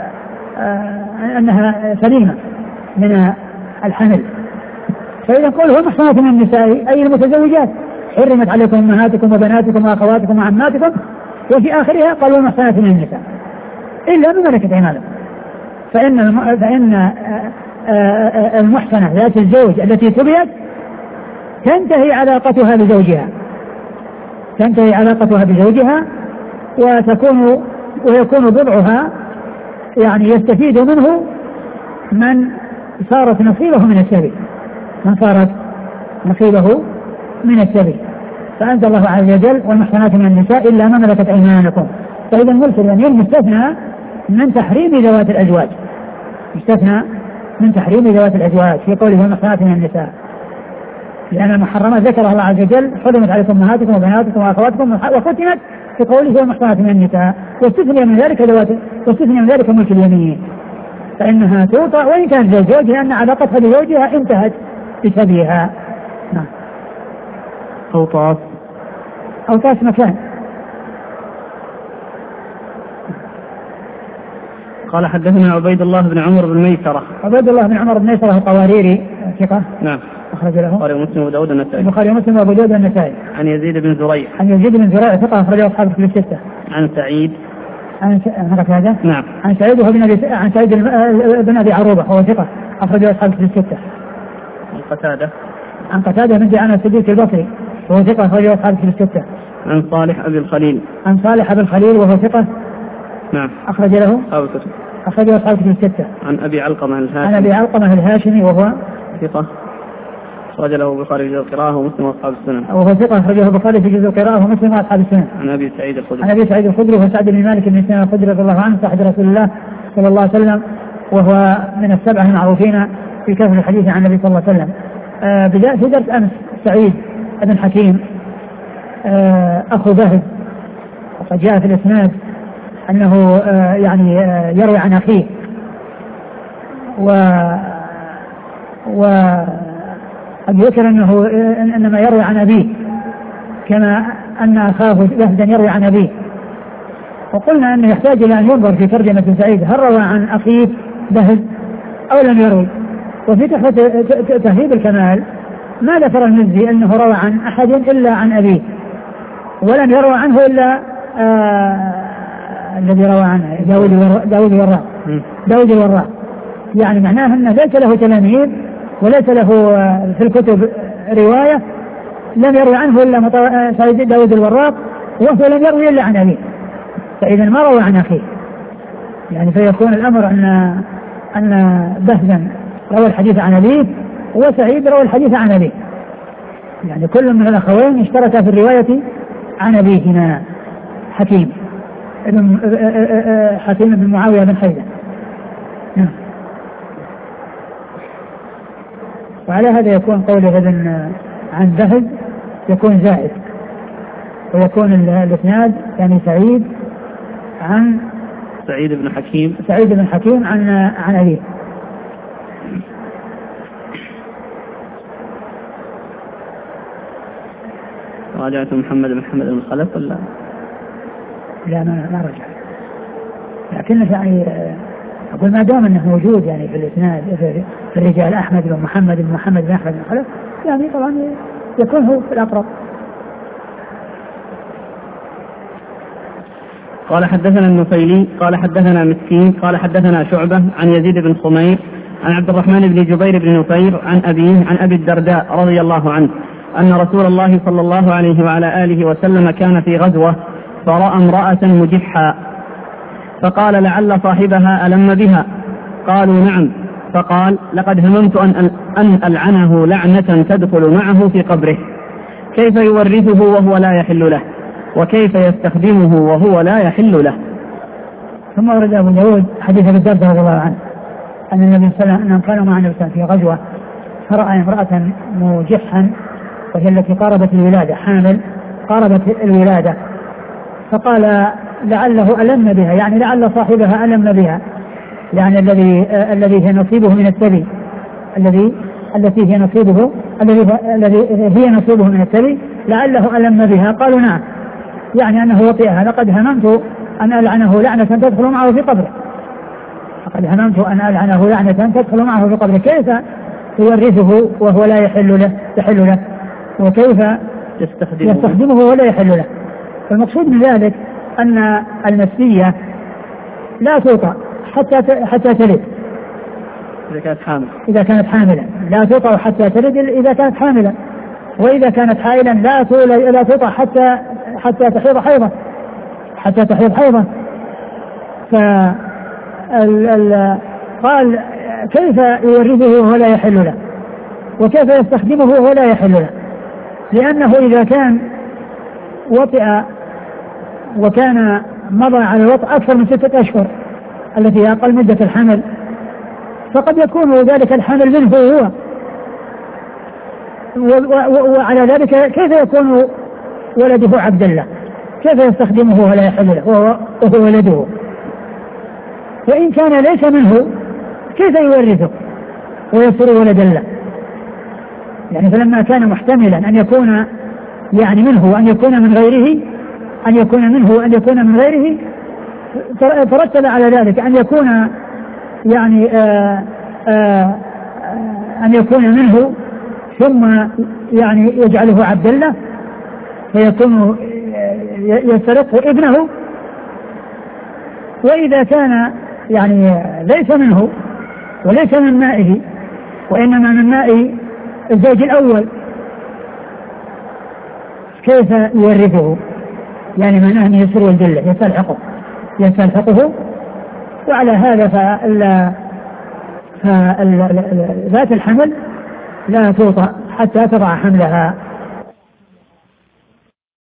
[SPEAKER 1] أنها سليمة من الحمل. فإذا قوله المحصنات من النساء أي المتزوجات، حرمت عليكم أمهاتكم وبناتكم وأخواتكم وعماتكم، وفي آخرها قالوا المحصنات من النساء إلا ما ملكت أيمانكم. فإن فإن المحصنة ذات الزوج التي تبيت تنتهي علاقتها بزوجها، تنتهي علاقتها بزوجها وتكون ويكون بضعها يعني يستفيد منه من صارت نصيبه من السبي من صارت نصيبه من السبي. فأنزل الله عز وجل والمحصنات من النساء إلا ما ملكت أيمانكم. فإذا المرسل يعني المستثنى من تحريم ذوات الأزواج مستثنى من تحريم ذوات الأزواج في قوله والمحصنات من النساء، لأن المحرمات ذكرها الله عز وجل حرمت عليكم أمهاتكم وبناتكم وأخواتكم وختمت في قوله والمحصنات من النساء، واستثني من ذلك ذوات واستثني من ذلك ملك اليمين فإنها توطأ وإن كانت زوج لأن علاقتها بزوجها انتهت بسبيها. نعم.
[SPEAKER 2] أوطاس
[SPEAKER 1] أوطاس مكان.
[SPEAKER 2] قال حدثنا عبيد الله بن عمر بن ميسرة.
[SPEAKER 1] عبيد الله بن عمر بن ميسرة القواريري ثقة.
[SPEAKER 2] نعم.
[SPEAKER 1] أخرج له
[SPEAKER 2] البخاري ومسلم وأبو داود النسائي.
[SPEAKER 1] البخاري ومسلم وأبو داود النسائي.
[SPEAKER 2] عن يزيد بن زريع.
[SPEAKER 1] عن يزيد بن زريع ثقة أخرجه أصحاب الكتب الستة.
[SPEAKER 2] عن سعيد.
[SPEAKER 1] عن هذا؟
[SPEAKER 2] نعم.
[SPEAKER 1] عن سعيد وهو بن أبي عن سعيد بن أبي عروبة وهو ثقة أخرجه أصحاب الكتب الستة.
[SPEAKER 2] عن قتادة.
[SPEAKER 1] عن قتادة بن دعامة الصديق البصري وهو ثقة أخرجه أصحاب الكتب الستة.
[SPEAKER 2] عن صالح أبي الخليل.
[SPEAKER 1] عن صالح أبي الخليل وهو ثقة.
[SPEAKER 2] نعم.
[SPEAKER 1] أخرج له
[SPEAKER 2] أصحاب الكتب.
[SPEAKER 1] أخرجه أصحاب الكتب الستة.
[SPEAKER 2] عن أبي علقمة الهاشمي.
[SPEAKER 1] عن أبي علقمة الهاشمي وهو
[SPEAKER 2] ثقة أخرج له البخاري في جزء القراءة ومسلم وأصحاب السنن.
[SPEAKER 1] وهو ثقة أخرجه البخاري في جزء القراءة ومسلم وأصحاب السنن.
[SPEAKER 2] عن أبي سعيد الخدري.
[SPEAKER 1] عن أبي سعيد الخدري وسعد بن مالك بن سنان الخدري رضي الله عنه صاحب رسول الله صلى الله عليه وسلم وهو من السبعة المعروفين في كثرة الحديث عن النبي صلى الله عليه وسلم. آه بداية في درس أمس سعيد بن حكيم آه أخو بهز وقد جاء في الإسناد أنه آه يعني آه يروي عن أخيه و و قد ذكر أنه إنما يروي عن أبيه كما أن أخاه بهزا يروي عن أبيه، وقلنا أنه يحتاج إلى أن ينظر في ترجمة سعيد هل روى عن أخيه بهز أو لم يروي. وفي تهذيب الكمال ما ذكر المزي أنه روى عن أحد إلا عن أبيه ولم يروى عنه إلا آه الذي روى عنه داود داود الوراق داود الوراق يعني معناه أنه ليس له تلاميذ وليس له في الكتب رواية لم يروي عنه إلا سعيد داود الوراق وهو لم يروي إلا عن أبيه، فإذا ما روى عن أخيه يعني فيكون الأمر أن أن بهزا روى الحديث عن أبيه وسعيد روى الحديث عن أبيه، يعني كل من الأخوين اشترك في الرواية عن أبيهما حكيم ابن حكيم بن معاوية بن حيدة. نعم. وعلى هذا يكون قوله ابن عن بهز يكون زائد ويكون الاسناد يعني سعيد عن
[SPEAKER 2] سعيد بن حكيم
[SPEAKER 1] سعيد بن حكيم عن عن أبيه.
[SPEAKER 2] راجعت محمد بن محمد بن خلف ولا
[SPEAKER 1] لا؟ ما ما رجع، لكن يعني أقول ما دام أنه موجود يعني في الإسناد في الرجال أحمد بن محمد بن محمد بن أحمد بن خلف يعني طبعا يكون هو في الأقرب.
[SPEAKER 2] قال حدثنا النفيلي قال حدثنا مسكين قال حدثنا شعبة عن يزيد بن خمير عن عبد الرحمن بن جبير بن نفير عن أبيه عن أبي الدرداء رضي الله عنه أن رسول الله صلى الله عليه وعلى آله وسلم كان في غزوة فرأى امرأة مجحا فقال لعل صاحبها ألم بها، قالوا نعم، فقال لقد هممت أن, أن ألعنه لعنة تدخل معه في قبره، كيف يورثه وهو لا يحل له وكيف يستخدمه وهو لا يحل له.
[SPEAKER 1] ثم ورد أبو داود حديث أبي الدرداء رضي الله عنه أن النبي صلى الله عليه وسلم كانوا مع النبي في غزوة فرأى امرأة مجحا وهي التي قاربت الولادة حامل قاربت الولادة فقال لعله ألم بها يعني لعل صاحبها ألم بها يعني الذي الذي هي نصيبه من الثدي الذي التي هي نصيبه الذي هي نصيبه من الثدي لعله ألم بها، قالوا نعم يعني أنه وطئها لقد هممت أن ألعنه لعنة تدخل معه في قبره لقد هممت أن ألعنه لعنة تدخل معه في قبره، كيف يورثه وهو لا يحل له يحل له وكيف
[SPEAKER 2] يستخدمه,
[SPEAKER 1] يستخدمه ولا يحل له. فالمقصود من ذلك أن المسية لا توطأ حتى حتى تلد
[SPEAKER 2] إذا كانت حامل
[SPEAKER 1] إذا كانت حاملا لا توطأ حتى تلد إذا كانت حاملا، وإذا كانت حائلا لا لا توطأ حتى حتى تحيض حيضة حتى تحيض حيضة. فقال كيف يورثه وهو لا يحل له وكيف يستخدمه وهو لا يحل له؟ لأنه إذا كان وطئ وكان مضى على الوطء أكثر من ستة أشهر التي هي أقل مدة الحمل فقد يكون ذلك الحمل منه هو، وعلى ذلك كيف يكون ولده عبد الله؟ كيف يستخدمه ولا يحل له وهو ولده؟ وإن كان ليس منه كيف يورثه ويصير ولدا له؟ يعني فلما كان محتملا أن يكون يعني منه وأن يكون من غيره أن يكون منه وأن يكون من غيره ترتب على ذلك أن يكون يعني آآ آآ أن يكون منه ثم يعني يجعله عبد الله فيكون يسترقه ابنه. وإذا كان يعني ليس منه وليس من مائه وإنما من ماء الزوج الأول كيف يورثه؟ يعني معناه أن يصير ولد له يستلحقه يستلحقه وعلى هذا فذات الحمل لا توطأ حتى تضع حملها